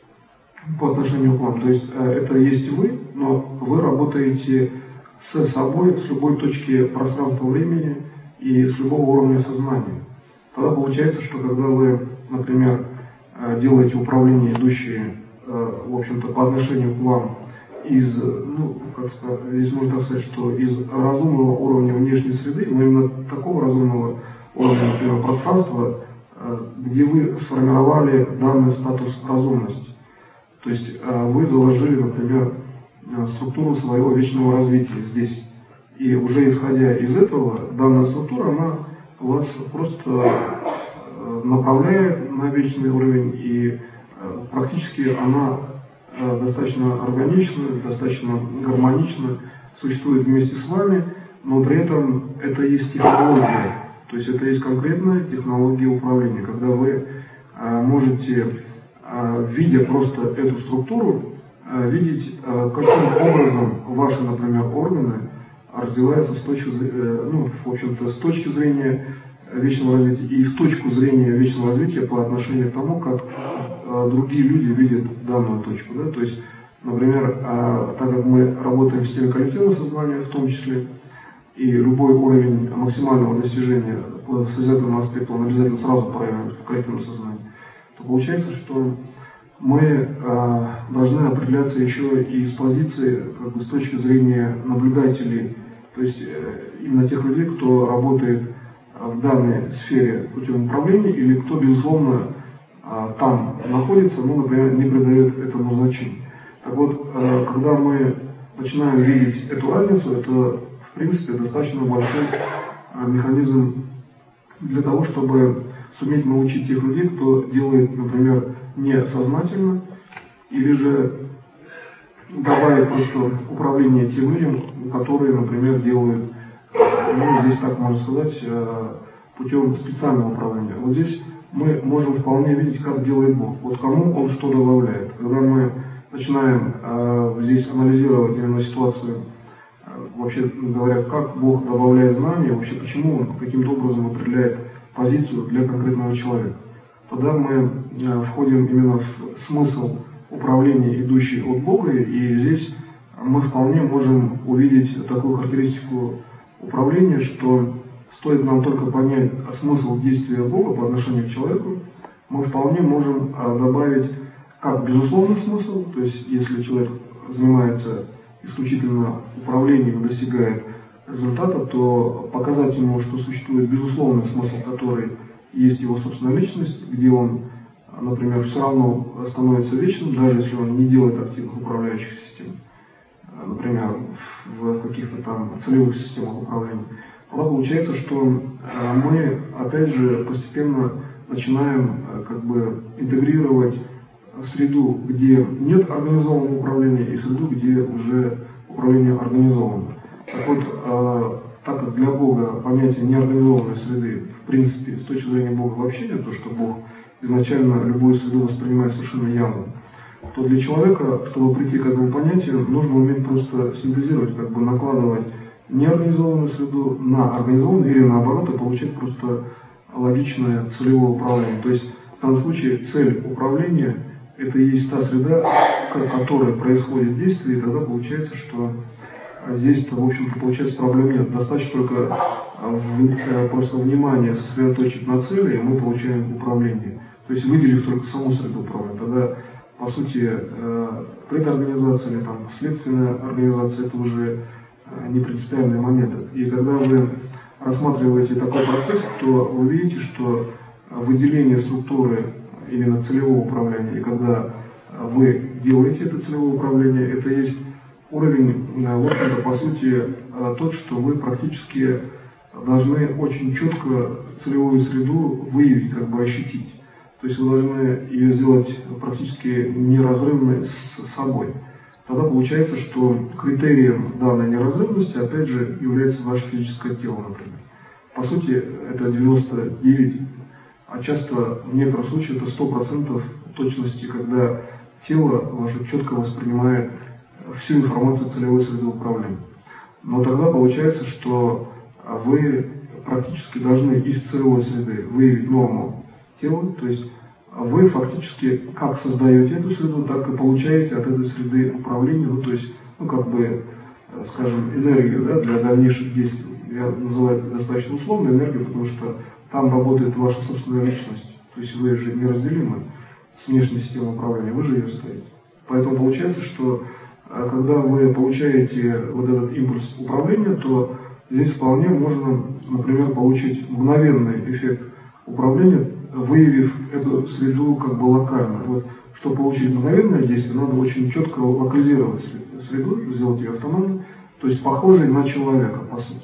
по отношению к вам. То есть э, это есть вы, но вы работаете с собой с любой точки пространства времени и с любого уровня сознания. Тогда получается, что когда вы, например, э, делаете управление, идущее, э, в общем-то, по отношению к вам из, ну, как сказать, здесь можно сказать, что из разумного уровня внешней среды, но именно такого разумного уровня, например, пространства, где вы сформировали данный статус разумности. То есть вы заложили, например, структуру своего вечного развития здесь. И уже исходя из этого, данная структура, она вас просто направляет на вечный уровень, и практически она достаточно органично, достаточно гармонично существует вместе с вами, но при этом это есть технология, то есть это есть конкретная технология управления, когда вы а, можете, а, видя просто эту структуру, а, видеть, а, каким образом ваши, например, органы развиваются с точки, ну, в общем-то, с точки зрения вечного развития и в точку зрения вечного развития по отношению к тому, как э, другие люди видят данную точку. Да? То есть, например, э, так как мы работаем в системе коллективного сознания в том числе, и любой уровень максимального достижения по созидательному аспекту, он обязательно сразу проявляет в коллективном сознании, то получается, что мы э, должны определяться еще и с позиции, как бы, с точки зрения наблюдателей, то есть э, именно тех людей, кто работает в данной сфере путем управления, или кто, безусловно, там находится, но, например, не придает этому значения. Так вот, когда мы начинаем видеть эту разницу, это, в принципе, достаточно большой механизм для того, чтобы суметь научить тех людей, кто делает, например, несознательно, или же добавить просто управление тем людям, которые, например, делают, ну, здесь так можно сказать, путем специального управления. Вот здесь мы можем вполне видеть, как делает Бог. Вот кому Он что добавляет. Когда мы начинаем э, здесь анализировать именно ситуацию, э, вообще говоря, как Бог добавляет знания, вообще почему Он каким-то образом определяет позицию для конкретного человека, тогда мы э, входим именно в смысл управления, идущий от Бога, и здесь мы вполне можем увидеть такую характеристику управления, что стоит нам только понять смысл действия Бога по отношению к человеку, мы вполне можем добавить как безусловный смысл, то есть если человек занимается исключительно управлением и достигает результата, то показать ему, что существует безусловный смысл, который есть его собственная личность, где он, например, все равно становится вечным, даже если он не делает активных управляющих систем, например, в каких-то там целевых системах управления. Тогда получается, что мы, опять же, постепенно начинаем как бы интегрировать среду, где нет организованного управления, и среду, где уже управление организовано. Так вот, так как для Бога понятие неорганизованной среды, в принципе, с точки зрения Бога вообще нет, то, что Бог изначально любую среду воспринимает совершенно явно, то для человека, чтобы прийти к этому понятию, нужно уметь просто синтезировать, как бы накладывать неорганизованную среду на организованную, или наоборот, и получать просто логичное целевое управление. То есть в данном случае цель управления – это и есть та среда, в которой происходит действие, и тогда получается, что здесь-то, в общем-то, получается, проблем нет. Достаточно только в, просто внимание сосредоточить на цели, и мы получаем управление. То есть выделив только саму среду управления. Тогда, по сути, предорганизация или там следственная организация – это уже не принципиальные моменты. И когда вы рассматриваете такой процесс, то вы видите, что выделение структуры именно целевого управления, и когда вы делаете это целевое управление, это есть уровень, в общем-то, по сути, тот, что вы практически должны очень четко целевую среду выявить, как бы ощутить. То есть вы должны ее сделать практически неразрывной с собой. Тогда получается, что критерием данной неразрывности, опять же, является ваше физическое тело, например. По сути, это девяносто девять, а часто в некоторых случаях это сто процентов точности, когда тело ваше четко воспринимает всю информацию целевой среды управления. Но тогда получается, что вы практически должны из целевой среды выявить норму тела, то есть вы фактически как создаете эту среду, так и получаете от этой среды управление, ну то есть, ну как бы, скажем, энергию, да, для дальнейших действий. Я называю это достаточно условно энергию, потому что там работает ваша собственная личность, то есть вы же неразделимы с внешней системой управления, вы же ее стоите. Поэтому получается, что когда вы получаете вот этот импульс управления, то здесь вполне можно, например, получить мгновенный эффект управления, выявив эту среду как бы локально. Вот, чтобы получить мгновенное действие, надо очень четко локализировать среду, сделать ее автономной, то есть похожей на человека, по сути.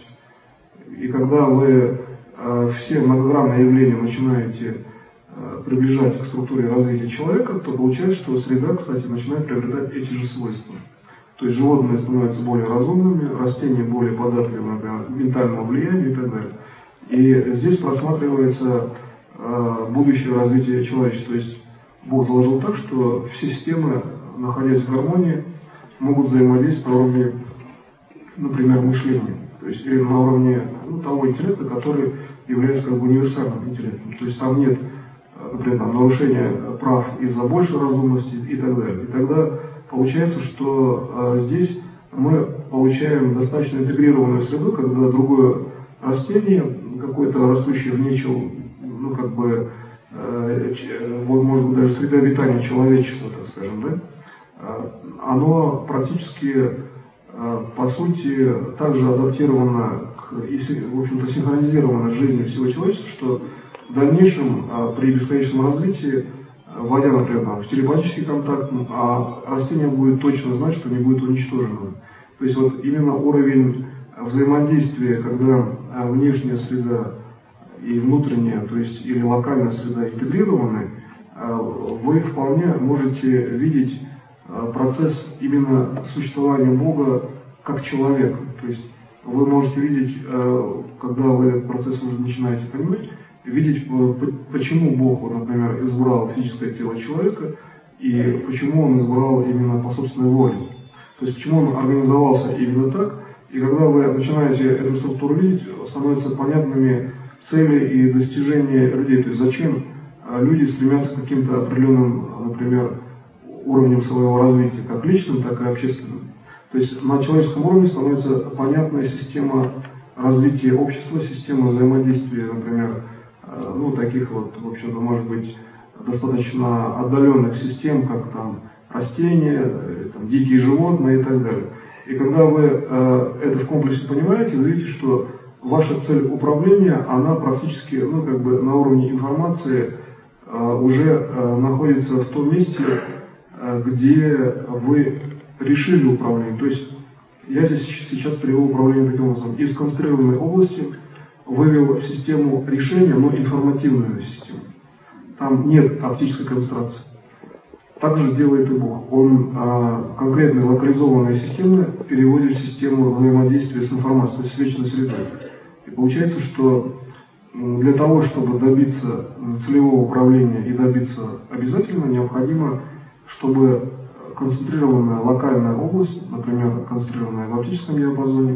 И когда вы э, все многогранные явления начинаете э, приближать к структуре развития человека, то получается, что среда, кстати, начинает приобретать эти же свойства. То есть животные становятся более разумными, растения более податливы, например, к ментальному влиянию и так далее. И здесь просматривается э, будущее развитие человечества. То есть Бог заложил так, что все системы, находясь в гармонии, могут взаимодействовать на уровне, например, мышления. То есть или на уровне ну, того интеллекта, который является как бы универсальным интеллектом. То есть там нет, например, там, нарушения прав из-за большей разумности и так далее. И тогда получается, что э, здесь мы получаем достаточно интегрированную среду, когда другое растение, какое-то растущее вне чел, ну как бы, э, вот может быть даже среда обитания человечества, так скажем, да, э, оно практически, э, по сути, также адаптировано к, и, в общем-то, синхронизировано с жизнью всего человечества, что в дальнейшем э, при бесконечном развитии, вводя, например, в телепатический контакт, а растение будет точно знать, что не будет уничтожено. То есть вот именно уровень взаимодействия, когда внешняя среда и внутренняя, то есть или локальная среда интегрированы, вы вполне можете видеть процесс именно существования Бога как человека. То есть вы можете видеть, когда вы этот процесс уже начинаете понимать, видеть, почему Бог, вот, например, избрал физическое тело человека и почему Он избрал именно по собственной воле. То есть почему Он организовался именно так. И когда вы начинаете эту структуру видеть, становятся понятными цели и достижения людей. То есть зачем люди стремятся к каким-то определенным, например, уровням своего развития, как личным, так и общественным. То есть на человеческом уровне становится понятная система развития общества, система взаимодействия, например, ну, таких вот, в общем-то, может быть, достаточно отдаленных систем, как там растения, там, дикие животные и так далее. И когда вы э, это в комплексе понимаете, вы видите, что ваша цель управления, она практически, ну, как бы на уровне информации э, уже э, находится в том месте, э, где вы решили управление. То есть я здесь сейчас привел управление таким образом. Из сконцентрированной области вывел в систему решения, но информативную систему. Там нет оптической концентрации. Так же делает и Бог. Он а, конкретные локализованные системы переводит в систему взаимодействия с информацией, то есть с вечной средой. И получается, что для того, чтобы добиться целевого управления и добиться обязательно, необходимо, чтобы концентрированная локальная область, например, концентрированная в оптическом диапазоне,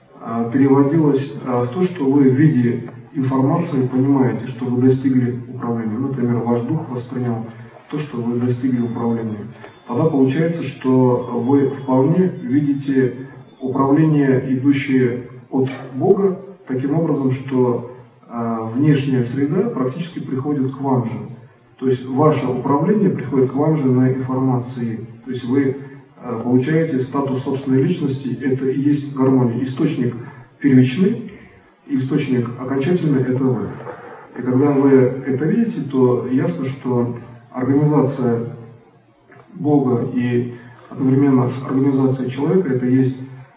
переводилась в то, что вы в виде информации понимаете, что вы достигли управления. Например, ваш дух воспринял то, что вы достигли управления. Тогда получается, что вы вполне видите управление, идущее от Бога, таким образом, что внешняя среда практически приходит к вам же. То есть ваше управление приходит к вам же на информации. То есть вы получаете статус собственной личности, это и есть гармония. Источник первичный, источник окончательный – это вы. И когда вы это видите, то ясно, что организация Бога и одновременно с организацией человека, это есть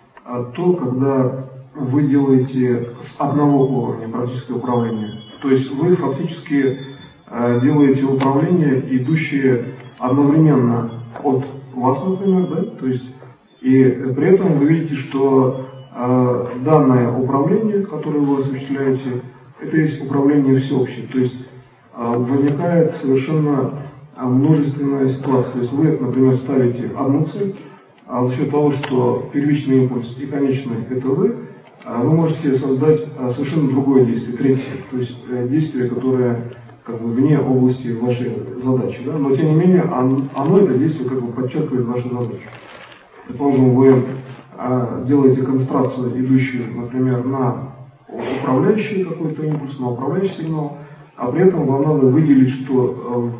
то, когда вы делаете с одного уровня практическое управление. То есть вы фактически делаете управление, идущее одновременно от вас, например, да? То есть, и при этом вы видите, что э, данное управление, которое вы осуществляете, это есть управление всеобщее. То есть э, возникает совершенно множественная ситуация. То есть вы, например, ставите одну цель, а за счет того, что первичный импульс и конечный это вы, вы можете создать совершенно другое действие, третье, то есть действие, которое как бы вне области вашей задачи, да? Но тем не менее оно, это действие как бы подчеркивает вашу задачу. Предположим, вы делаете концентрацию, идущую, например, на управляющий какой-то импульс, на управляющий сигнал, а при этом вам надо выделить, что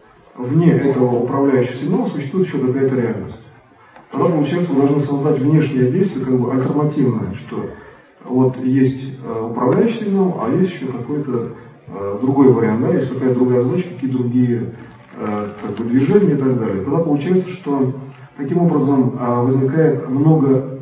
вне этого управляющего сигнала существует еще какая-то реальность. Тогда, получается, вы должны создать внешнее действие, как бы альтернативное, что вот есть э, управляющий сигнал, а есть еще какой-то э, другой вариант, да, есть какая-то другая задача, какие другие э, как бы, движения и так далее. Тогда получается, что таким образом э, возникает много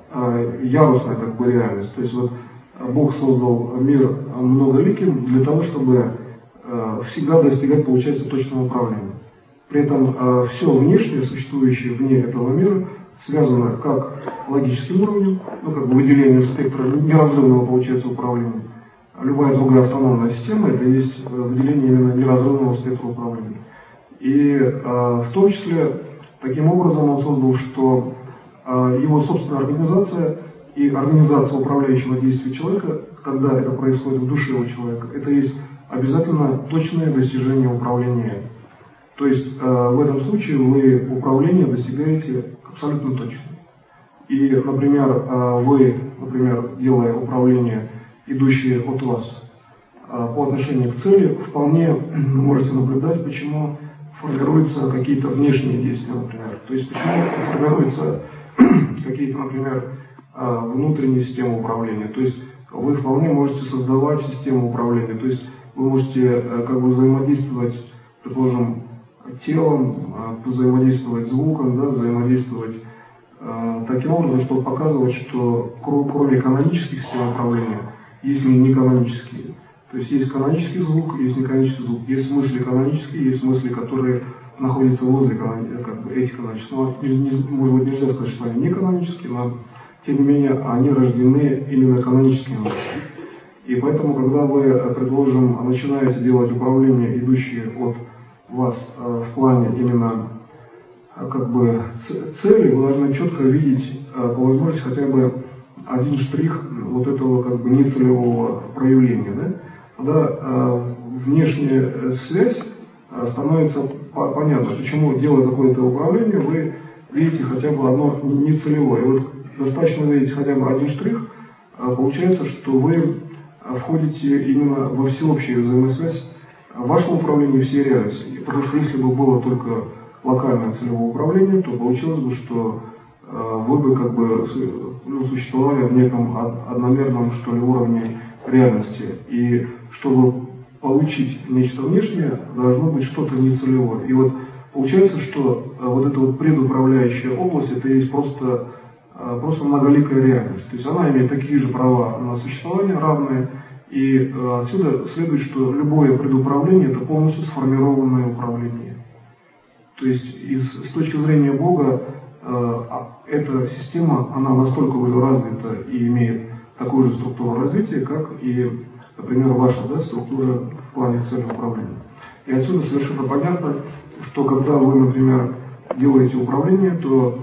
э, ярусная как бы реальность. То есть вот Бог создал мир многоликим для того, чтобы э, всегда достигать, получается, точного управления. При этом э, все внешнее, существующее вне этого мира, связано как логическим уровнем, ну как бы выделением спектра неразрывного, получается, управления. Любая другая автономная система это есть выделение именно неразрывного спектра управления. И э, в том числе таким образом он создал, что э, его собственная организация и организация управляющего действия человека, когда это происходит в душе у человека, это есть обязательно точное достижение управления. То есть э, в этом случае вы управление достигаете абсолютно точно. И, например, э, вы, например, делая управление, идущее от вас э, по отношению к цели, вполне можете наблюдать, почему формируются какие-то внешние действия, например. То есть почему формируются какие-то, например, э, внутренние системы управления. То есть вы вполне можете создавать систему управления. То есть вы можете э, как бы взаимодействовать, предположим, телом, взаимодействовать звуком, да, взаимодействовать э, таким образом, чтобы показывать, что кроме канонических систем управления есть и неканонические. То есть есть канонический звук, есть неканонический звук, есть смыслы канонические, есть смыслы, которые находятся возле как бы, этих канонических. Но, не, не, может быть, нельзя сказать, что они не канонические, но тем не менее они рождены именно каноническими мыслями. И поэтому, когда вы, предположим, начинаете делать управление, идущее от вас э, в плане именно э, как бы цели, вы должны четко видеть э, по возможности хотя бы один штрих вот этого как бы нецелевого проявления. Да? Тогда э, внешняя связь э, становится по- понятно, почему, делая какое-то управление, вы видите хотя бы одно нецелевое. И вот достаточно видеть хотя бы один штрих, э, получается, что вы входите именно во всеобщую взаимосвязь вашего управления всей реальности. Потому что если бы было только локальное целевое управление, то получилось бы, что э, вы бы как бы ну, существовали в неком одномерном что ли уровне реальности. И чтобы получить нечто внешнее, должно быть что-то нецелевое. И вот получается, что э, вот эта вот предуправляющая область, это есть просто, э, просто многоликая реальность. То есть она имеет такие же права на существование, равные. И э, отсюда следует, что любое предуправление – это полностью сформированное управление. То есть из, с точки зрения Бога э, эта система, она настолько уже развита и имеет такую же структуру развития, как и, например, ваша да, структура в плане цели управления. И отсюда совершенно понятно, что когда вы, например, делаете управление, то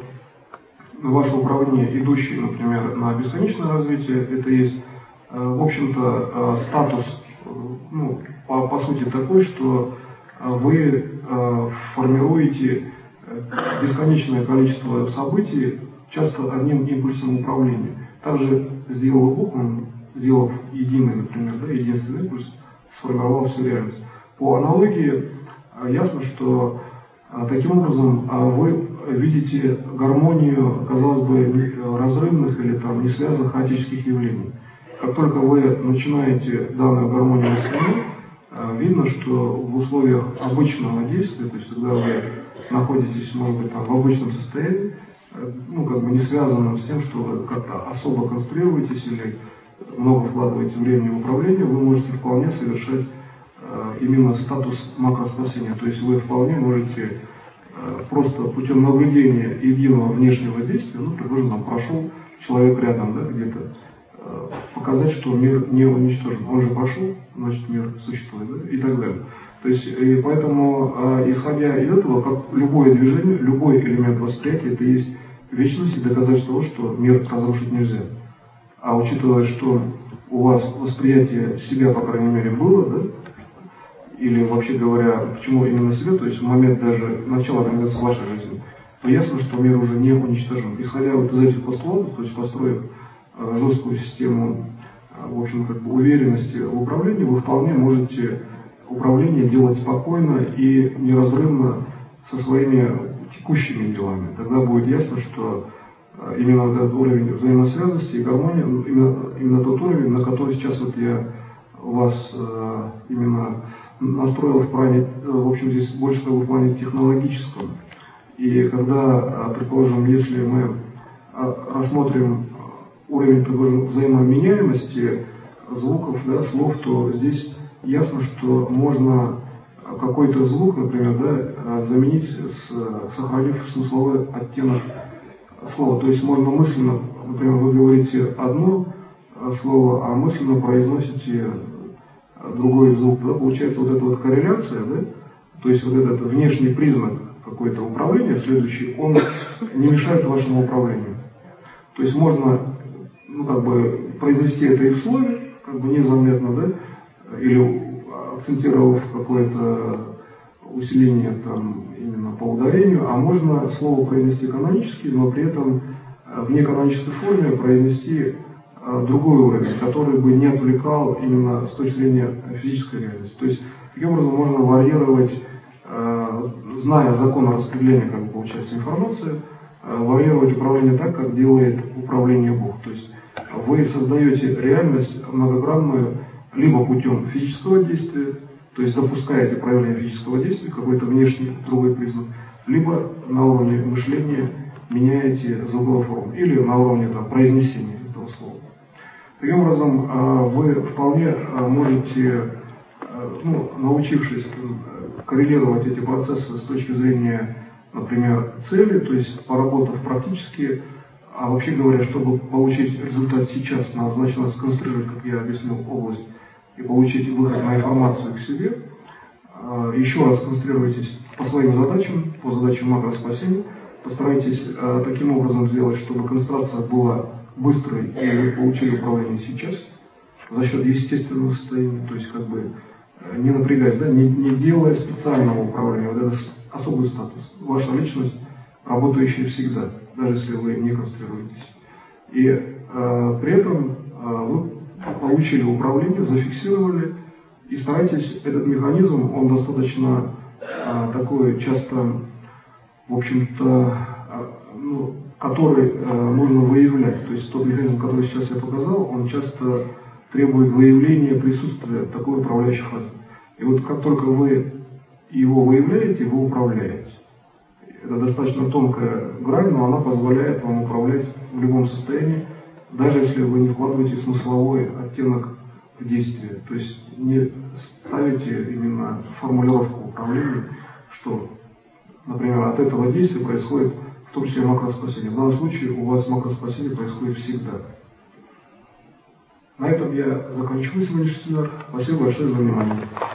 ваше управление, идущее, например, на бесконечное развитие, это есть в общем-то, статус, ну, по, по сути такой, что вы формируете бесконечное количество событий, часто одним импульсом управления. Также сделал Бог, он, сделав единый, например, да, единственный импульс, сформировал всю реальность. По аналогии ясно, что таким образом вы видите гармонию, казалось бы, разрывных или там, не связанных хаотических явлений. Как только вы начинаете данную гармонию восстановить, видно, что в условиях обычного действия, то есть когда вы находитесь, может быть, там, в обычном состоянии, ну, как бы не связанном с тем, что вы как-то особо конструируетесь или много вкладываете времени в управление, вы можете вполне совершать э, именно статус макроспасения. То есть вы вполне можете э, просто путем наблюдения единого внешнего действия, ну, предположим, там прошел человек рядом, да, где-то, э, показать, что мир не уничтожен. Он же прошел, значит, мир существует, да, и так далее. То есть, и поэтому, э, исходя из этого, как любое движение, любой элемент восприятия, это есть вечность и доказательство того, что мир разрушить нельзя. А учитывая, что у вас восприятие себя, по крайней мере, было, да, или вообще говоря, почему именно себя, то есть в момент даже начала организации вашей жизни, то ясно, что мир уже не уничтожен. Исходя вот из этих постулатов, то есть построив э, жесткую систему, э, в общем, как бы уверенности в управлении, вы вполне можете управление делать спокойно и неразрывно со своими текущими делами. Тогда будет ясно, что именно вот этот уровень взаимосвязности и гармонии, именно, именно тот уровень, на который сейчас вот я вас э, именно настроил в плане, в общем, здесь больше в плане технологическом. И когда, предположим, если мы рассмотрим уровень, предположим, взаимоменяемости звуков, да, слов, то здесь ясно, что можно какой-то звук, например, да, заменить, с, сохранив смысловой оттенок слова. То есть можно мысленно, например, вы говорите одно слово, а мысленно произносите другой звук. Да? Получается вот эта вот корреляция, да? То есть вот этот внешний признак какое-то управления, следующий, он не мешает вашему управлению. То есть можно, ну, как бы произвести это и в слове, как бы незаметно, да, или акцентировав какое-то усиление там именно по ударению, а можно слово произнести канонически, но при этом в неканонической форме произнести э, другой уровень, который бы не отвлекал именно с точки зрения физической реальности. То есть таким образом можно варьировать, э, зная закон распределения, как бы получается информация, э, варьировать управление так, как делает управление Бог. То есть вы создаете реальность многогранную либо путем физического действия, то есть допускаете проявление физического действия, какой-то внешний другой признак, либо на уровне мышления меняете звуковую форму, или на уровне там, произнесения этого слова. Таким образом, вы вполне можете, ну, научившись коррелировать эти процессы с точки зрения, например, цели, то есть поработав практически, а вообще говоря, чтобы получить результат сейчас, надо значительно сконцентрировать, как я объяснил, область и получить выход на информацию к себе. Еще раз концентрируйтесь по своим задачам, по задачам макроспасения. Постарайтесь таким образом сделать, чтобы концентрация была быстрой и вы получили управление сейчас за счет естественного состояния, то есть как бы не напрягаясь, да, не, не делая специального управления. Вот это особый статус. Ваша личность, работающая всегда, даже если вы не концентрируетесь. И э, при этом э, вы получили управление, зафиксировали, и старайтесь, этот механизм, он достаточно а, такой часто, в общем-то, а, ну, который а, нужно выявлять. То есть тот механизм, который сейчас я показал, он часто требует выявления присутствия такой управляющей фазы. И вот как только вы его выявляете, вы управляете. Это достаточно тонкая грань, но она позволяет вам управлять в любом состоянии, даже если вы не вкладываете смысловой оттенок в действие. То есть не ставите именно формулировку управления, что, например, от этого действия происходит в том числе макроспасение. В данном случае у вас макроспасение происходит всегда. На этом я заканчиваю сегодняшний семинар. Спасибо большое за внимание.